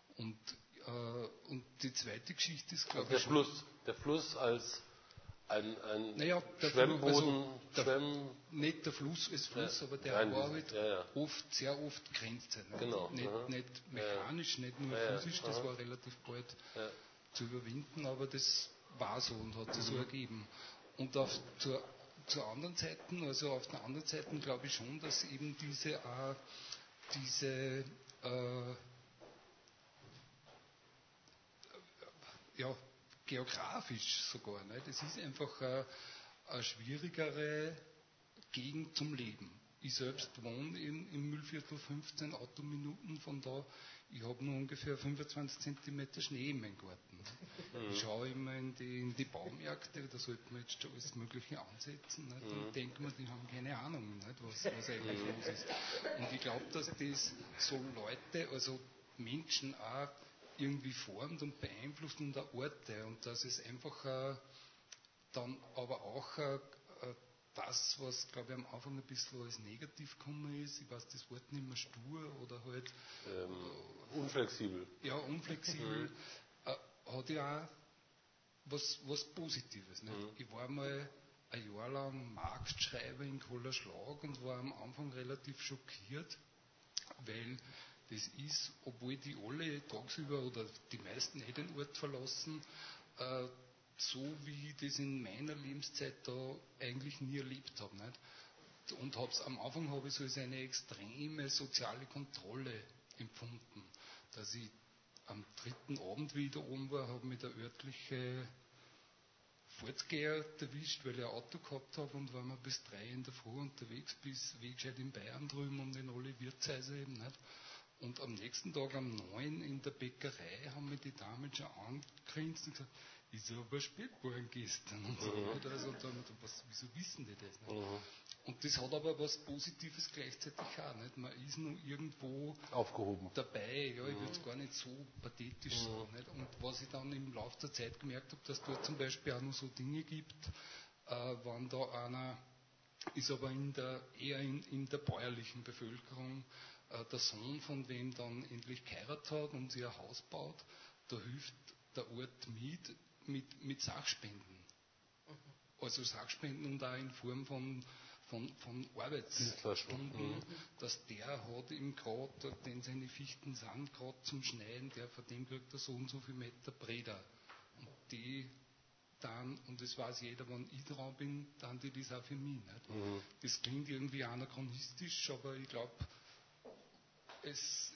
Und die zweite Geschichte ist, glaube ich, der Fluss als ein Schwemmboden, also nicht der Fluss als Fluss, aber der war halt sehr oft Grenze. Nicht? Genau. Nicht mechanisch, nicht nur physisch, das war relativ bald zu überwinden, aber das war so und hat sich so ergeben. Und zur anderen Seite, also auf der anderen Seite glaube ich schon, dass eben diese geografisch sogar, nicht? Es ist einfach eine schwierigere Gegend zum Leben. Ich selbst wohne im Mühlviertel 15 Autominuten von da. Ich habe nur ungefähr 25 cm Schnee in meinem Garten. Ich schaue immer in die Baumärkte, da sollte man jetzt schon alles Mögliche ansetzen. Nicht? Und denke mir, die haben keine Ahnung, nicht, was eigentlich los ist. Und ich glaube, dass das so Leute, also Menschen auch irgendwie formt und beeinflusst und auch Orte und dass es einfach dann aber auch das, was glaube ich am Anfang ein bisschen als negativ gekommen ist, ich weiß das Wort nicht mehr, stur oder halt unflexibel. Ja, unflexibel, hat ja auch was Positives. Nicht? Ich war mal ein Jahr lang Marktschreiber in Kollerschlag und war am Anfang relativ schockiert, weil das ist, obwohl die alle tagsüber oder die meisten den Ort verlassen, so wie ich das in meiner Lebenszeit da eigentlich nie erlebt habe. Nicht? Und am Anfang habe ich so als eine extreme soziale Kontrolle empfunden, dass ich am 3. Abend, wie ich da oben war, habe mich der örtliche Fortgeher erwischt, weil ich ein Auto gehabt habe und war mir bis 3 in der Früh unterwegs, bis Wegscheid in Bayern drüben und in alle Wirtshäuser eben nicht. Und am nächsten Tag um 9 in der Bäckerei haben mir die Damen schon angegrinst und gesagt, ist aber spät geworden gestern und so weiter. Also dann, wieso wissen die das nicht? Und das hat aber was Positives gleichzeitig auch. Nicht? Man ist noch irgendwo aufgehoben dabei, ja, ich würde es gar nicht so pathetisch sagen. Nicht? Und was ich dann im Laufe der Zeit gemerkt habe, dass dort zum Beispiel auch noch so Dinge gibt, wenn da einer ist aber eher in der bäuerlichen Bevölkerung der Sohn von wem dann endlich geheiratet hat und sich ein Haus baut, da hilft der Ort mit Sachspenden. Also Sachspenden und auch in Form von von Arbeitsstunden, dass der hat ihm gerade, den seine Fichten sind, gerade zum Schneiden, der von dem kriegt er so und so viel Meter Breder. Und die dann, und das weiß jeder, wenn ich dran bin, dann die das auch für mich. Nicht? Das klingt irgendwie anachronistisch, aber ich glaube, es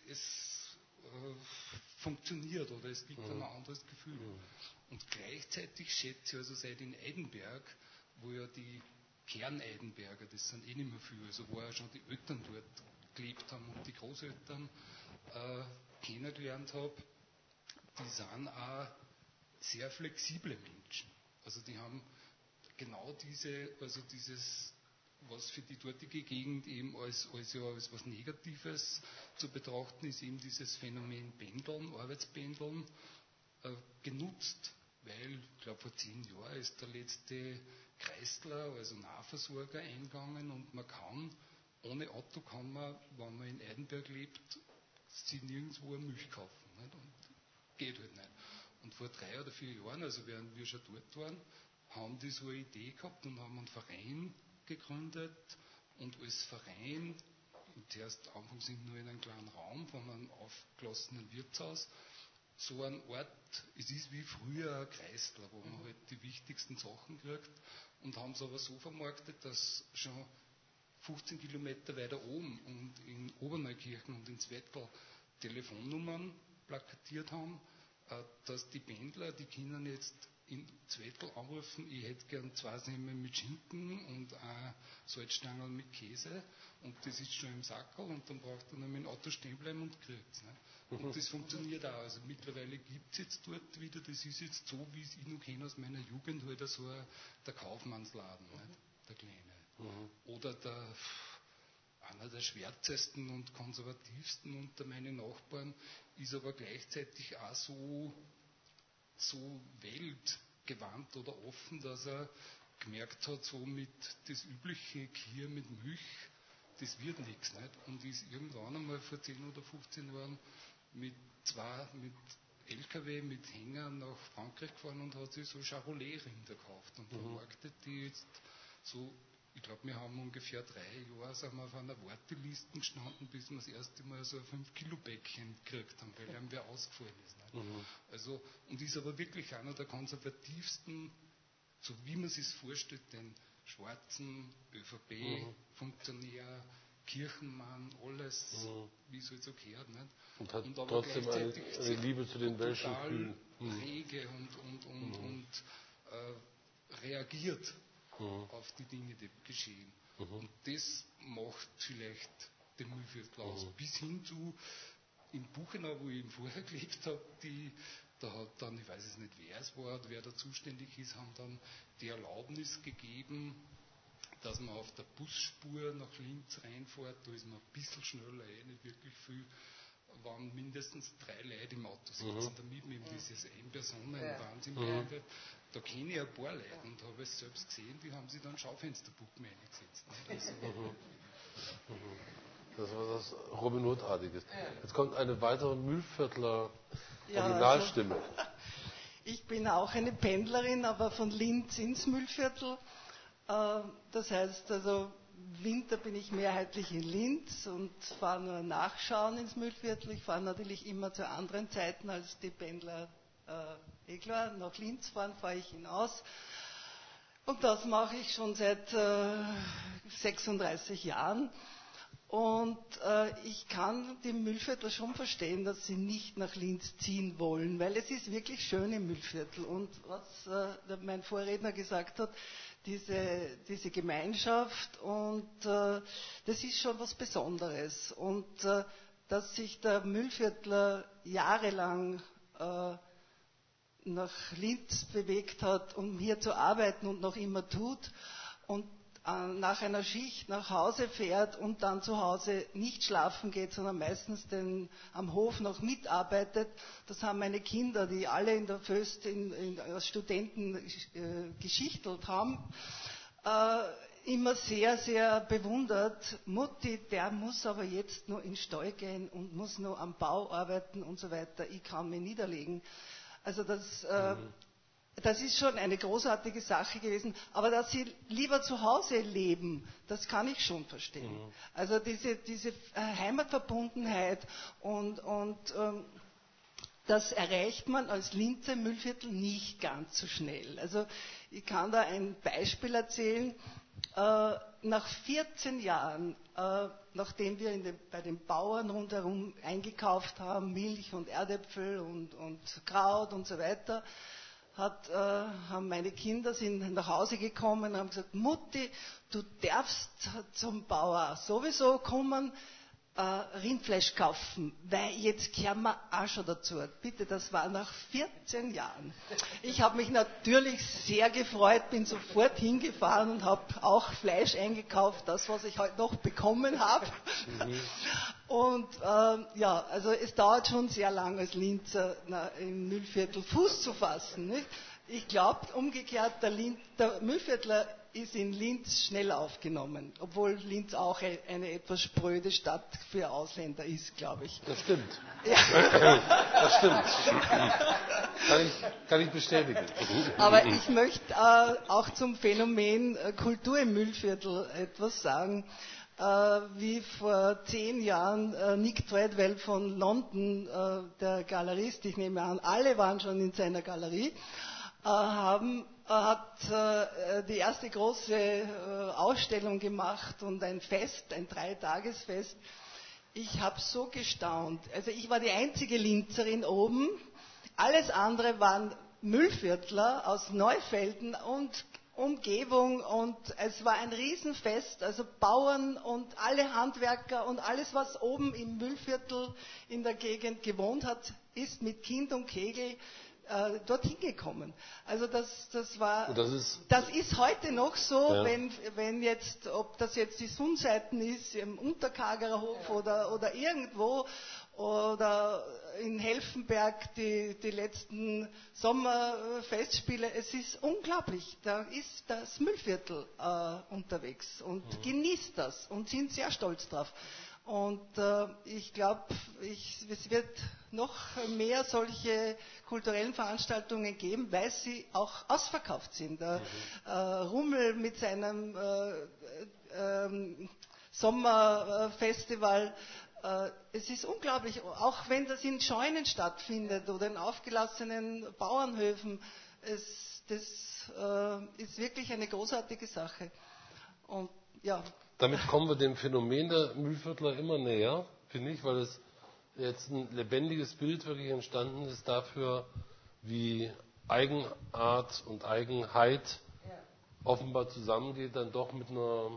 funktioniert oder es gibt ein anderes Gefühl. Und gleichzeitig schätze ich also seit in Eidenberg, wo ja die Kerneidenberger, das sind eh nicht mehr viele, also wo ja schon die Eltern dort gelebt haben und die Großeltern kennengelernt habe, die sind auch sehr flexible Menschen. Also die haben genau dieses, was für die dortige Gegend eben als was Negatives zu betrachten ist, eben dieses Phänomen Pendeln, Arbeitspendeln, genutzt. Weil, ich glaube, vor 10 Jahren ist der letzte Kreisler, also Nahversorger, eingegangen und man kann, ohne Auto kann man, wenn man in Eidenberg lebt, sich nirgendwo eine Milch kaufen. Nicht? Und geht halt nicht. Und vor 3 oder 4 Jahren, also während wir schon dort waren, haben die so eine Idee gehabt und haben einen Verein gegründet und als Verein, zuerst anfangs sind nur in einem kleinen Raum von einem aufgelassenen Wirtshaus, so ein Ort, es ist wie früher ein Kreisler, wo man halt die wichtigsten Sachen kriegt und haben es aber so vermarktet, dass schon 15 Kilometer weiter oben und in Oberneukirchen und in Zwettl Telefonnummern plakatiert haben, dass die Pendler, die können jetzt in Zwettl anrufen, ich hätte gern 2 Semmeln mit Schinken und eine Salzstangerl mit Käse und das ist schon im Sackerl und dann braucht er nur mit dem Auto stehen bleiben und kriegt es. Und das funktioniert auch. Also mittlerweile gibt es jetzt dort wieder, das ist jetzt so, wie es ich noch kenne aus meiner Jugend, halt so der Kaufmannsladen, nicht? Der kleine. Oder einer der schwärzesten und konservativsten unter meinen Nachbarn ist aber gleichzeitig auch so weltgewandt oder offen, dass er gemerkt hat, so mit das übliche Kier mit Milch, das wird nichts, nicht? Und ist irgendwann einmal vor 10 oder 15 Jahren mit LKW, mit Hängern nach Frankreich gefahren und hat sich so Charolais-Rinder gekauft und vermarktet die jetzt so. Ich glaube, wir haben ungefähr 3 Jahre sind wir auf einer Warteliste gestanden, bis wir das erste Mal so ein 5-Kilo-Bäckchen gekriegt haben, weil einem wer ausgefallen ist. Also, und ist aber wirklich einer der konservativsten, so wie man sich vorstellt, den schwarzen ÖVP-Funktionär, Kirchenmann, alles, wie es halt so gehört. Nicht? Und hat und aber trotzdem eine Liebe zu den Welschen total rege und reagiert auf die Dinge, die geschehen. Und das macht vielleicht den Mühlviertel aus. Bis hin zu, in Buchenau, wo ich eben vorher gelebt habe, da hat dann, ich weiß es nicht, wer es war, wer da zuständig ist, haben dann die Erlaubnis gegeben, dass man auf der Busspur nach Linz reinfährt, da ist man ein bisschen schneller, nicht wirklich viel, waren mindestens 3 Leute im Auto sitzen, damit man eben dieses Ein-Personen-Wahnsinn beendet. Da kenne ich ein paar Leute und habe es selbst gesehen, die haben sich dann Schaufensterpuppen eingesetzt. Also das war das Robin Hood-artiges. Jetzt kommt eine weitere Mühlviertler Originalstimme. Also, ich bin auch eine Pendlerin, aber von Linz ins Mühlviertel. Das heißt, also Winter bin ich mehrheitlich in Linz und fahre nur nachschauen ins Mühlviertel. Ich fahre natürlich immer zu anderen Zeiten als die Pendler klar. Nach Linz fahren, fahre ich hinaus. Und das mache ich schon seit 36 Jahren. Und ich kann die Mühlviertler schon verstehen, dass sie nicht nach Linz ziehen wollen, weil es ist wirklich schön im Mühlviertel. Und was mein Vorredner gesagt hat, diese Gemeinschaft, und das ist schon was Besonderes. Und dass sich der Mühlviertler jahrelang nach Linz bewegt hat, um hier zu arbeiten und noch immer tut und nach einer Schicht nach Hause fährt und dann zu Hause nicht schlafen geht, sondern meistens am Hof noch mitarbeitet. Das haben meine Kinder, die alle in der Föst als Studenten geschichtelt haben, immer sehr, sehr bewundert. Mutti, der muss aber jetzt nur in den Stall gehen und muss nur am Bau arbeiten und so weiter. Ich kann mich niederlegen. Also das ist schon eine großartige Sache gewesen, aber dass sie lieber zu Hause leben, das kann ich schon verstehen. Also diese Heimatverbundenheit und das erreicht man als Linzer im Mühlviertel nicht ganz so schnell. Also ich kann da ein Beispiel erzählen. Nach 14 Jahren, nachdem wir bei den Bauern rundherum eingekauft haben, Milch und Erdäpfel und Kraut und so weiter, haben meine Kinder sind nach Hause gekommen und haben gesagt, Mutti, du darfst zum Bauer sowieso kommen, Rindfleisch kaufen, weil jetzt kehren wir auch schon dazu. Bitte, das war nach 14 Jahren. Ich habe mich natürlich sehr gefreut, bin sofort hingefahren und habe auch Fleisch eingekauft, das, was ich heute noch bekommen habe. Und also es dauert schon sehr lang als Linzer im Mühlviertel Fuß zu fassen. Nicht? Ich glaube umgekehrt, der Mühlviertler ist in Linz schnell aufgenommen, obwohl Linz auch eine etwas spröde Stadt für Ausländer ist, glaube ich. Das stimmt. Ja. Das stimmt. Kann ich bestätigen. Aber ich möchte auch zum Phänomen Kultur im Mühlviertel etwas sagen. Wie vor 10 Jahren Nick Treadwell von London, der Galerist, ich nehme an, alle waren schon in seiner Galerie, hat die erste große Ausstellung gemacht und ein Fest, ein 3-Tagesfest. Ich habe so gestaunt. Also ich war die einzige Linzerin oben. Alles andere waren Mühlviertler aus Neufelden und Umgebung und es war ein Riesenfest. Also Bauern und alle Handwerker und alles, was oben im Mühlviertel in der Gegend gewohnt hat, ist mit Kind und Kegel dorthin gekommen. Also das ist heute noch so, ja. wenn jetzt, ob das jetzt die Sundseiten ist, im Unterkagerer Hof oder irgendwo oder in Helfenberg die letzten Sommerfestspiele, es ist unglaublich. Da ist das Mühlviertel unterwegs und genießt das und sind sehr stolz drauf. Und ich glaube, es wird noch mehr solche kulturellen Veranstaltungen geben, weil sie auch ausverkauft sind. Rummel mit seinem Sommerfestival, es ist unglaublich, auch wenn das in Scheunen stattfindet oder in aufgelassenen Bauernhöfen, das ist wirklich eine großartige Sache. Und ja. Damit kommen wir dem Phänomen der Mühlviertler immer näher, finde ich, weil es jetzt ein lebendiges Bild wirklich entstanden ist dafür, wie Eigenart und Eigenheit offenbar zusammengeht, dann doch mit einer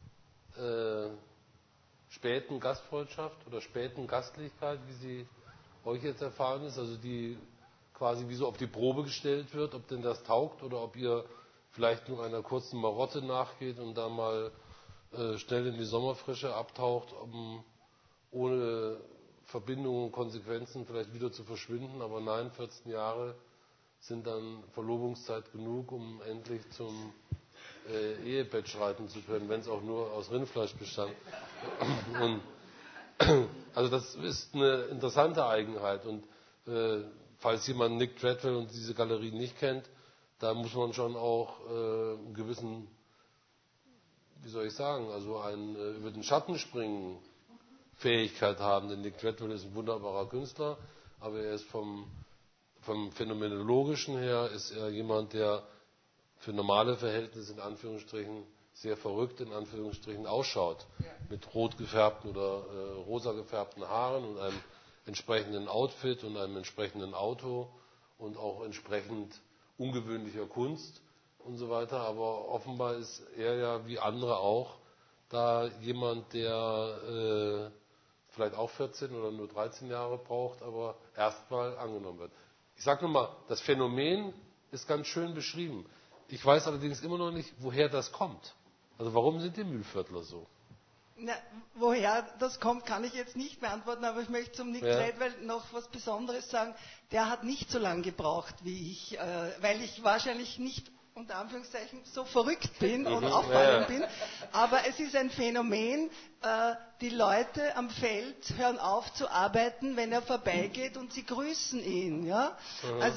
späten Gastfreundschaft oder späten Gastlichkeit, wie sie euch jetzt erfahren ist, also die quasi wie so auf die Probe gestellt wird, ob denn das taugt oder ob ihr vielleicht nur einer kurzen Marotte nachgeht und da mal schnell in die Sommerfrische abtaucht, um ohne Verbindungen und Konsequenzen vielleicht wieder zu verschwinden. Aber nein, 14 Jahre sind dann Verlobungszeit genug, um endlich zum Ehebett schreiten zu können, wenn es auch nur aus Rindfleisch bestand. Und, also das ist eine interessante Eigenheit. Und falls jemand Nick Treadwell und diese Galerie nicht kennt, da muss man schon auch einen gewissen, wie soll ich sagen, also über den Schatten springen Fähigkeit haben. Denn Nick Treadwell ist ein wunderbarer Künstler, aber er ist vom Phänomenologischen her ist er jemand, der für normale Verhältnisse in Anführungsstrichen sehr verrückt in Anführungsstrichen ausschaut. Ja. Mit rot gefärbten oder rosa gefärbten Haaren und einem entsprechenden Outfit und einem entsprechenden Auto und auch entsprechend ungewöhnlicher Kunst und so weiter. Aber offenbar ist er ja wie andere auch da jemand, der vielleicht auch 14 oder nur 13 Jahre braucht, aber erstmal angenommen wird. Ich sage nochmal, das Phänomen ist ganz schön beschrieben. Ich weiß allerdings immer noch nicht, woher das kommt. Also warum sind die Mühlviertler so? Na, woher das kommt, kann ich jetzt nicht beantworten, aber ich möchte zum Nick Treadwell noch was Besonderes sagen. Der hat nicht so lange gebraucht wie ich, weil ich wahrscheinlich nicht unter Anführungszeichen so verrückt bin oder auffallend bin. Aber es ist ein Phänomen, die Leute am Feld hören auf zu arbeiten, wenn er vorbeigeht und sie grüßen ihn. Ja? Also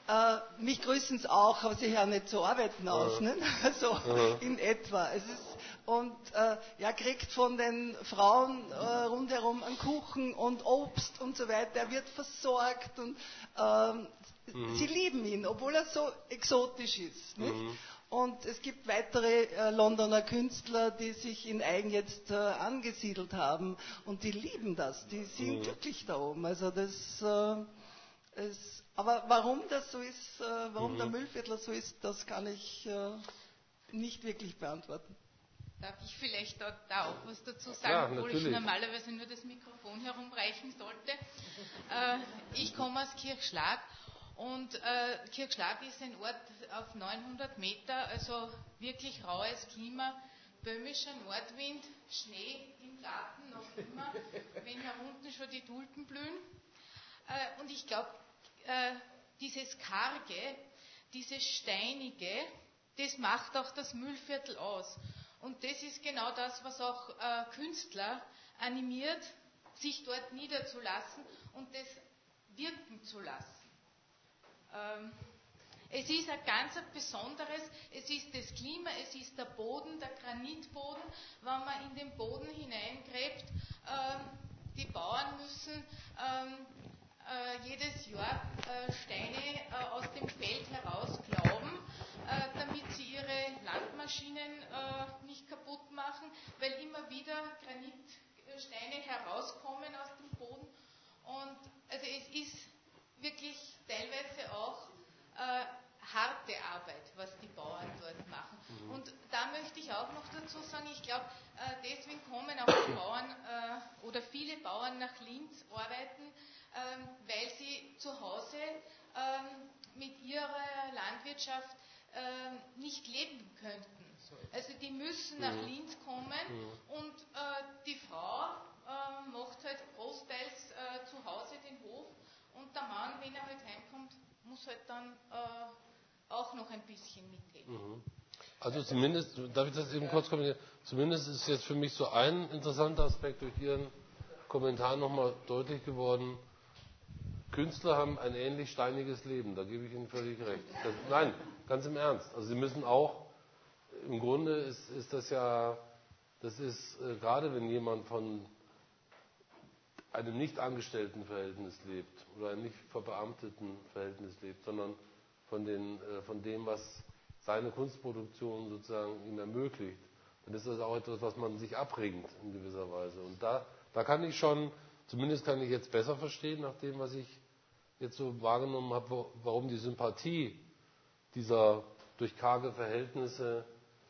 mich grüßen sie auch, aber sie hören nicht zu arbeiten auf, ne? So in etwa. Und kriegt von den Frauen rundherum einen Kuchen und Obst und so weiter. Er wird versorgt und sie lieben ihn, obwohl er so exotisch ist. Nicht? Und es gibt weitere Londoner Künstler, die sich in Aigen jetzt angesiedelt haben und die lieben das, die sind glücklich da oben. Also aber warum das so ist, warum der Müllviertler so ist, das kann ich nicht wirklich beantworten. Darf ich vielleicht da auch was dazu sagen, obwohl ich normalerweise nur das Mikrofon herumreichen sollte? Ich komme aus Kirchschlag und Kirchschlag ist ein Ort auf 900 Meter, also wirklich raues Klima, böhmischer Nordwind, Schnee im Garten noch immer, wenn hier unten schon die Tulpen blühen. Und ich glaube, dieses Karge, dieses Steinige, das macht auch das Müllviertel aus. Und das ist genau das, was auch Künstler animiert, sich dort niederzulassen und das wirken zu lassen. Es ist ein ganz besonderes, es ist das Klima, es ist der Boden, der Granitboden, wenn man in den Boden hineingräbt. Die Bauern müssen jedes Jahr Steine aus dem Feld herausglauben, damit sie ihre Landmaschinen nicht kaputt machen, weil immer wieder Granitsteine herauskommen aus dem Boden. Und also es ist wirklich teilweise auch harte Arbeit, was die Bauern dort machen. Und da möchte ich auch noch dazu sagen, ich glaube, deswegen kommen auch die Bauern oder viele Bauern nach Linz arbeiten, weil sie zu Hause mit ihrer Landwirtschaft nicht leben könnten. Also die müssen nach Linz kommen und die Frau macht halt großteils zu Hause den Hof und der Mann, wenn er halt heimkommt, muss halt dann auch noch ein bisschen mithelfen. Also zumindest, darf ich das eben kurz kommentieren, zumindest ist jetzt für mich so ein interessanter Aspekt durch Ihren Kommentar nochmal deutlich geworden. Künstler haben ein ähnlich steiniges Leben, da gebe ich Ihnen völlig recht. Nein, ganz im Ernst. Also sie müssen auch, im Grunde ist das ja, das ist gerade wenn jemand von einem nicht angestellten Verhältnis lebt oder einem nicht verbeamteten Verhältnis lebt, sondern von dem, was seine Kunstproduktion sozusagen ihm ermöglicht, dann ist das auch etwas, was man sich abringt in gewisser Weise. Und da kann ich schon, zumindest kann ich jetzt besser verstehen, nach dem, was ich jetzt so wahrgenommen habe, warum die Sympathie dieser durch die kargen Verhältnisse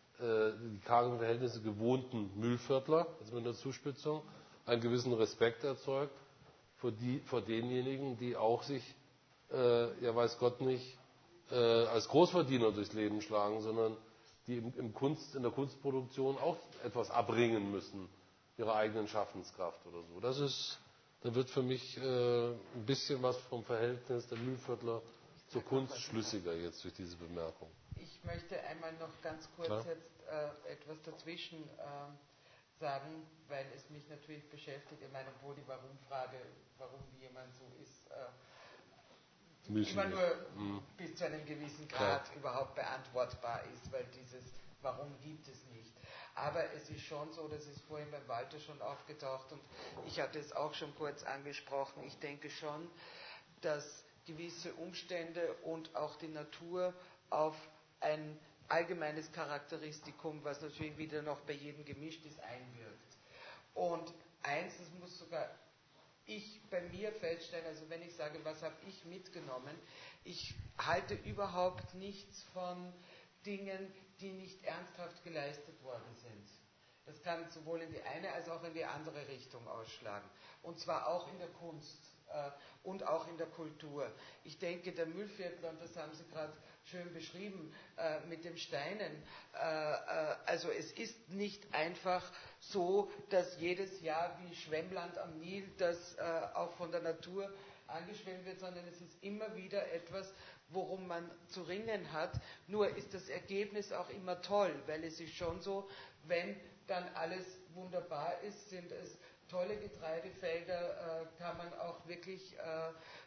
gewohnten Müllviertler, also mit einer Zuspitzung, einen gewissen Respekt erzeugt vor denjenigen, die auch sich, ja weiß Gott nicht, als Großverdiener durchs Leben schlagen, sondern die in der Kunstproduktion auch etwas abringen müssen, ihrer eigenen Schaffenskraft oder so. Da wird für mich ein bisschen was vom Verhältnis der Müllviertler zur Kunst schlüssiger jetzt durch diese Bemerkung. Ich möchte einmal noch ganz kurz jetzt etwas dazwischen sagen, weil es mich natürlich beschäftigt. Ich meine, obwohl die Warum-Frage, warum jemand so ist, immer nur bis zu einem gewissen Grad überhaupt beantwortbar ist, weil dieses Warum gibt es nicht. Aber es ist schon so, das ist vorhin beim Walter schon aufgetaucht und ich hatte es auch schon kurz angesprochen, ich denke schon, dass gewisse Umstände und auch die Natur auf ein allgemeines Charakteristikum, was natürlich wieder noch bei jedem gemischt ist, einwirkt. Und eins, das muss sogar ich bei mir feststellen, also wenn ich sage, was habe ich mitgenommen, ich halte überhaupt nichts von Dingen, die nicht ernsthaft geleistet worden sind. Das kann sowohl in die eine als auch in die andere Richtung ausschlagen. Und zwar auch in der Kunst und auch in der Kultur. Ich denke, der Müllviertler, und das haben Sie gerade schön beschrieben, mit den Steinen, also es ist nicht einfach so, dass jedes Jahr wie Schwemmland am Nil das auch von der Natur angeschwemmt wird, sondern es ist immer wieder etwas, worum man zu ringen hat. Nur ist das Ergebnis auch immer toll, weil es ist schon so, wenn dann alles wunderbar ist, sind es tolle Getreidefelder, kann man auch wirklich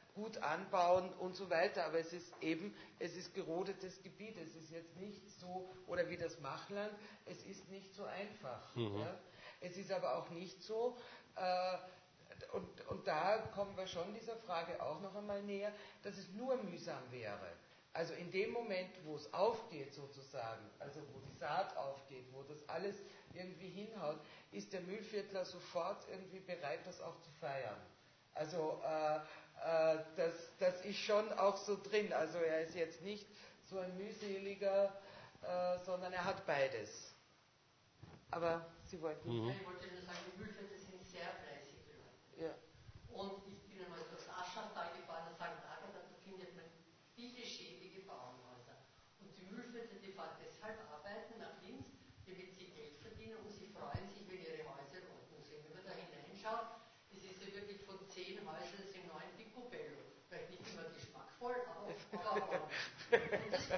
gut anbauen und so weiter. Aber es ist gerodetes Gebiet. Es ist jetzt nicht so, oder wie das Machland, es ist nicht so einfach. Ja? Es ist aber auch nicht so, und da kommen wir schon dieser Frage auch noch einmal näher, dass es nur mühsam wäre. Also in dem Moment, wo es aufgeht sozusagen, also wo die Saat aufgeht, wo das alles irgendwie hinhaut, ist der Mühlviertler sofort irgendwie bereit, das auch zu feiern. Also das ist schon auch so drin. Also er ist jetzt nicht so ein mühseliger, sondern er hat beides. Aber Sie wollten... Ich wollte nur sagen, die Mühlviertler sind sehr fleißige Leute. Ja. Und ich bin einmal durch das Aschachtal gefahren und St. Agatha, da findet man viele schäbige Bauernhäuser. Und die Mühlviertler, die fahren deshalb arbeiten nach Linz, damit sie Geld verdienen und sie freuen sich, wenn ihre Häuser in Ordnung sind. Wenn man da hineinschaut, es ist ja wirklich von 10 Häusern sind 9 Picobello. Vielleicht nicht immer geschmackvoll, aber ordentlich. Und das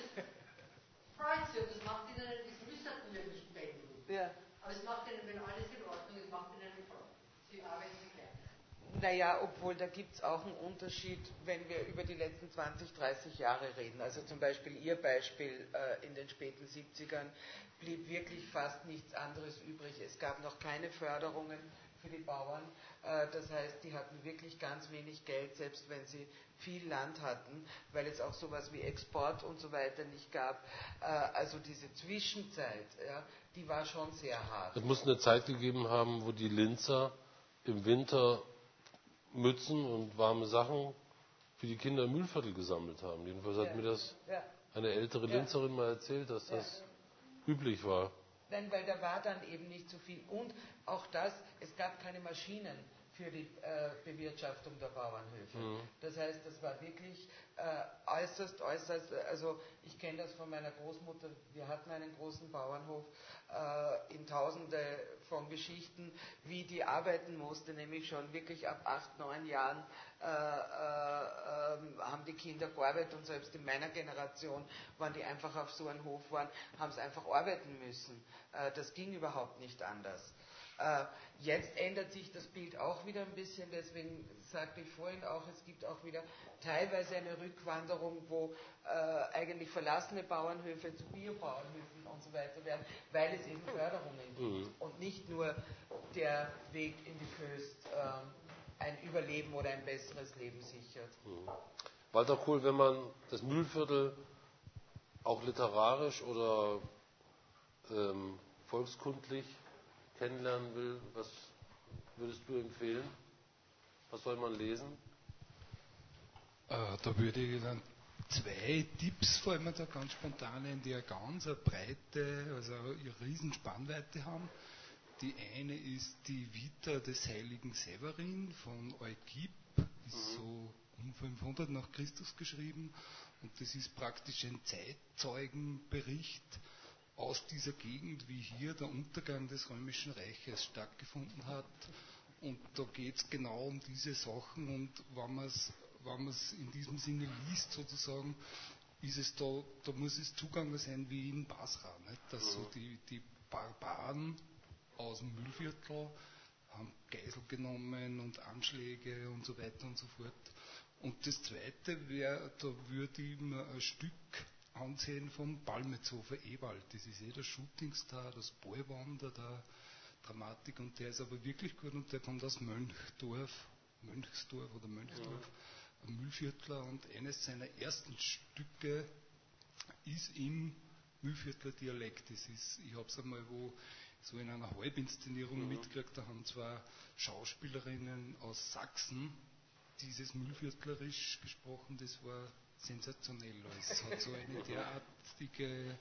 freut sie und das macht ihnen, das müssten wir nicht bändigen. Ja. Aber es macht ihnen, wenn alles in Ordnung ist, macht ihnen eine Freude. Sie arbeiten gern. Naja, obwohl da gibt es auch einen Unterschied, wenn wir über die letzten 20, 30 Jahre reden. Also zum Beispiel Ihr Beispiel in den späten 70ern blieb wirklich fast nichts anderes übrig. Es gab noch keine Förderungen für die Bauern. Das heißt, die hatten wirklich ganz wenig Geld, selbst wenn sie viel Land hatten, weil es auch sowas wie Export und so weiter nicht gab. Also diese Zwischenzeit, ja, die war schon sehr hart. Es muss eine Zeit gegeben haben, wo die Linzer im Winter Mützen und warme Sachen für die Kinder im Mühlviertel gesammelt haben. Jedenfalls hat mir das eine ältere Linzerin mal erzählt, dass das üblich war. Nein, weil da war dann eben nicht so viel. Und auch das, es gab keine Maschinen für die Bewirtschaftung der Bauernhöfe. Das heißt, das war wirklich äußerst, also ich kenne das von meiner Großmutter, wir hatten einen großen Bauernhof, in Tausende von Geschichten, wie die arbeiten musste, nämlich schon wirklich ab 8, 9 Jahren haben die Kinder gearbeitet und selbst in meiner Generation, wenn die einfach auf so einem Hof waren, haben sie einfach arbeiten müssen. Das ging überhaupt nicht anders. Jetzt ändert sich das Bild auch wieder ein bisschen, deswegen sagte ich vorhin auch, es gibt auch wieder teilweise eine Rückwanderung, wo eigentlich verlassene Bauernhöfe zu Biobauernhöfen und so weiter werden, weil es eben Förderungen gibt und nicht nur der Weg in die Föst ein Überleben oder ein besseres Leben sichert. Walter Kohl, wenn man das Mühlviertel auch literarisch oder volkskundlich kennenlernen will, was würdest du empfehlen? Was soll man lesen? Da würde ich dann 2 Tipps fallen mir da ganz spontan ein, die eine ganz breite, also eine riesen Spannweite haben. Die eine ist die Vita des heiligen Severin von Eugieb, ist so um 500 nach Christus geschrieben, und das ist praktisch ein Zeitzeugenbericht aus dieser Gegend, wie hier der Untergang des Römischen Reiches stattgefunden hat. Und da geht es genau um diese Sachen, und wenn man es in diesem Sinne liest sozusagen, ist es da muss es zugange sein wie in Basra, nicht? Dass so die Barbaren aus dem Mühlviertel haben Geisel genommen und Anschläge und so weiter und so fort. Und das Zweite wäre, da würde ich mir ein Stück ansehen vom Balmetzhofer Ewald. Das ist der Shootingstar, das Ballwander der Dramatik, und der ist aber wirklich gut, und der kommt aus Mönchsdorf, ein Mühlviertler, und eines seiner ersten Stücke ist im Mühlviertler Dialekt. Ich habe es einmal so in einer Halbinszenierung mitgekriegt, da haben 2 Schauspielerinnen aus Sachsen dieses Mühlviertlerisch gesprochen, das war sensationell. Es hat so eine derartige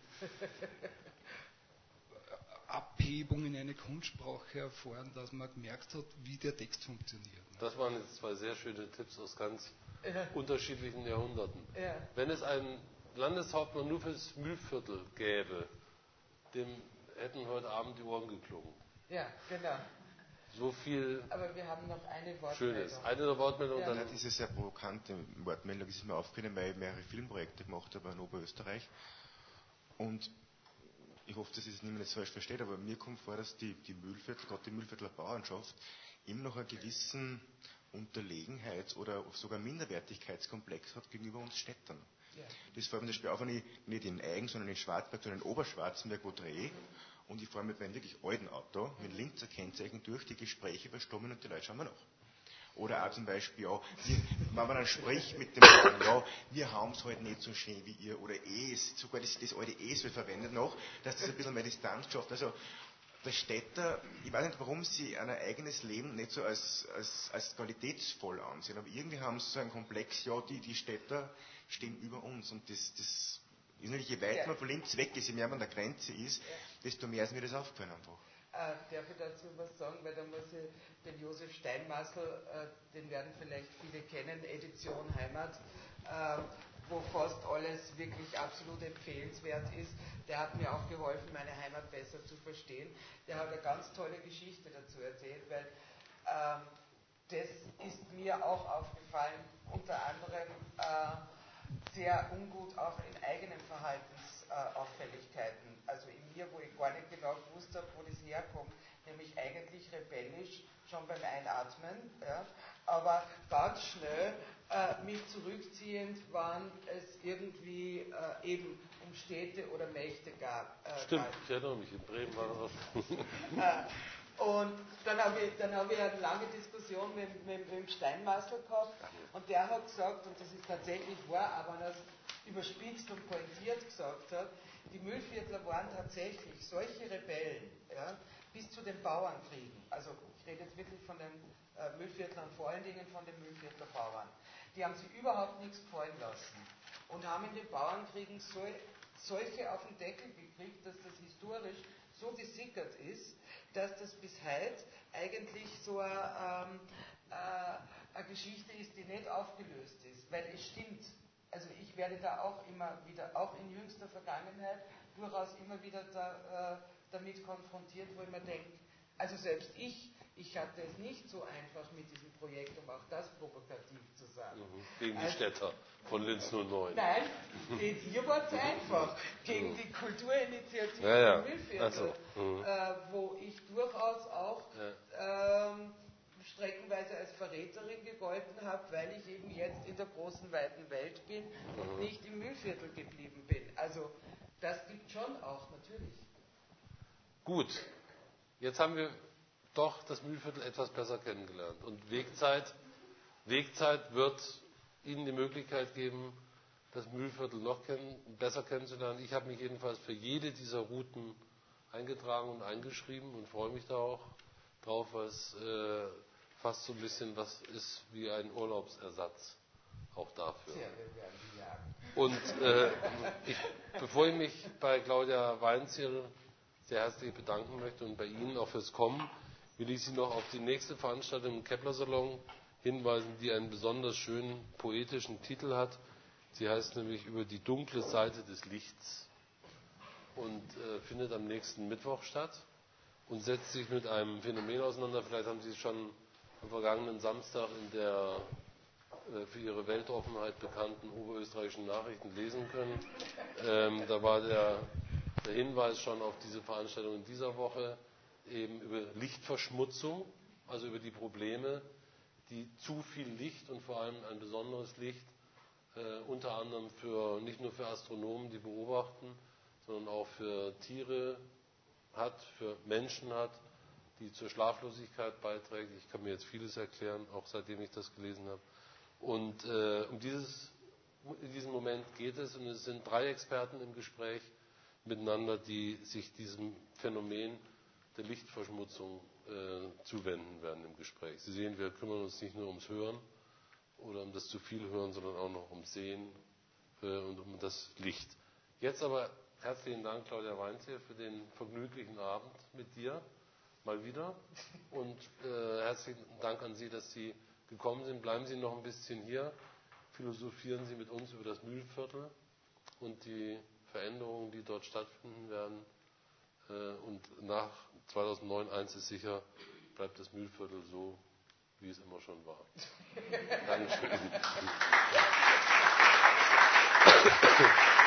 Abhebung in eine Kunstsprache erfahren, dass man gemerkt hat, wie der Text funktioniert. Das waren jetzt 2 sehr schöne Tipps aus ganz unterschiedlichen Jahrhunderten. Wenn es einen Landeshauptmann nur fürs Mühlviertel gäbe, dem hätten heute Abend die Ohren geklungen. Ja, genau. So viel Aber wir haben noch eine Wortmeldung. Schönes. Eine Wortmeldung. Ja. Dann diese sehr provokante Wortmeldung ist mir aufgefallen, weil ich mehrere Filmprojekte gemacht habe in Oberösterreich. Und ich hoffe, dass es niemand jetzt falsch versteht, aber mir kommt vor, dass die Mühlviertel, gerade die Mühlviertler Bauernschaft, immer noch einen gewissen Unterlegenheits- oder sogar Minderwertigkeitskomplex hat gegenüber uns Städtern. Ja. Das fällt mir zum Beispiel auf, wenn ich nicht in Eigen, sondern in Schwarzberg, sondern in Oberschwarzenberg wo drehe und ich fahre mit meinem wirklich alten Auto mit Linzer Kennzeichen durch, die Gespräche verstummen und die Leute schauen mir nach. Oder auch zum Beispiel, ja, wenn man dann spricht mit dem Mann, ja, wir haben es halt nicht so schön wie ihr, oder sogar das alte Es wird verwendet noch, dass das ein bisschen mehr Distanz schafft. Also der Städter, ich weiß nicht, warum sie ein eigenes Leben nicht so als qualitätsvoll ansehen, aber irgendwie haben sie so einen Komplex, ja, die Städter stehen über uns und das ist natürlich, je weiter man von Linz weg ist, je mehr man an der Grenze ist, desto mehr ist mir das aufgefallen einfach. Darf ich dazu was sagen, weil da muss ich den Josef Steinmaßl, den werden vielleicht viele kennen, Edition Heimat, wo fast alles wirklich absolut empfehlenswert ist. Der hat mir auch geholfen, meine Heimat besser zu verstehen. Der hat eine ganz tolle Geschichte dazu erzählt, weil das ist mir auch aufgefallen, unter anderem sehr ungut auch in eigenen Verhaltensauffälligkeiten. Also in mir, wo ich gar nicht genau gewusst habe, wo das herkommt, nämlich eigentlich rebellisch schon beim Einatmen, ja, aber ganz schnell mich zurückziehend, wann es irgendwie eben um Städte oder Mächte gab. Stimmt, ich erinnere mich, in Bremen war das. Und dann habe ich eine lange Diskussion mit dem Steinmaßl gehabt und der hat gesagt, und das ist tatsächlich wahr, aber wenn er es überspitzt und pointiert gesagt hat, die Mühlviertler waren tatsächlich solche Rebellen, ja, bis zu den Bauernkriegen. Also ich rede jetzt wirklich von den Mühlviertlern, vor allen Dingen von den Mühlviertler Bauern. Die haben sich überhaupt nichts gefallen lassen und haben in den Bauernkriegen solche auf den Deckel gekriegt, dass das historisch so gesickert ist, dass das bis heute eigentlich so eine Geschichte ist, die nicht aufgelöst ist, weil es stimmt. Also ich werde da auch immer wieder, auch in jüngster Vergangenheit, durchaus immer wieder damit konfrontiert, wo ich mir denke, also selbst ich hatte es nicht so einfach mit diesem Projekt, um auch das provokativ zu sagen. Gegen die Städter von Linz 09. Nein, ihr wart es einfach. Gegen die Kulturinitiative Mühlviertel, wo ich durchaus auch streckenweise als Verräterin gegolten habe, weil ich eben jetzt in der großen, weiten Welt bin und nicht im Mühlviertel geblieben bin. Also das gibt schon auch, natürlich. Gut, jetzt haben wir doch das Mühlviertel etwas besser kennengelernt. Und Wegzeit wird Ihnen die Möglichkeit geben, das Mühlviertel noch besser kennenzulernen. Ich habe mich jedenfalls für jede dieser Routen eingetragen und eingeschrieben und freue mich da auch drauf, weil es fast so ein bisschen was ist wie ein Urlaubsersatz auch dafür. Und bevor ich mich bei Claudia Weinzierl sehr herzlich bedanken möchte und bei Ihnen auch fürs Kommen, will ich Sie noch auf die nächste Veranstaltung im Kepler-Salon hinweisen, die einen besonders schönen poetischen Titel hat. Sie heißt nämlich "Über die dunkle Seite des Lichts" und findet am nächsten Mittwoch statt und setzt sich mit einem Phänomen auseinander. Vielleicht haben Sie es schon am vergangenen Samstag in der für Ihre Weltoffenheit bekannten Oberösterreichischen Nachrichten lesen können. Da war der Hinweis schon auf diese Veranstaltung in dieser Woche, eben über Lichtverschmutzung, also über die Probleme, die zu viel Licht und vor allem ein besonderes Licht unter anderem nicht nur für Astronomen, die beobachten, sondern auch für Tiere hat, für Menschen hat, die zur Schlaflosigkeit beiträgt. Ich kann mir jetzt vieles erklären, auch seitdem ich das gelesen habe. Und in diesem Moment geht es, und es sind 3 Experten im Gespräch miteinander, die sich diesem Phänomen der Lichtverschmutzung zuwenden werden im Gespräch. Sie sehen, wir kümmern uns nicht nur ums Hören oder um das zu viel Hören, sondern auch noch ums Sehen und um das Licht. Jetzt aber herzlichen Dank, Claudia Weinzierl, für den vergnüglichen Abend mit dir mal wieder und herzlichen Dank an Sie, dass Sie gekommen sind. Bleiben Sie noch ein bisschen hier, philosophieren Sie mit uns über das Mühlviertel und die Veränderungen, die dort stattfinden werden. Und nach 2009, eins ist sicher, bleibt das Mühlviertel so, wie es immer schon war. Dankeschön.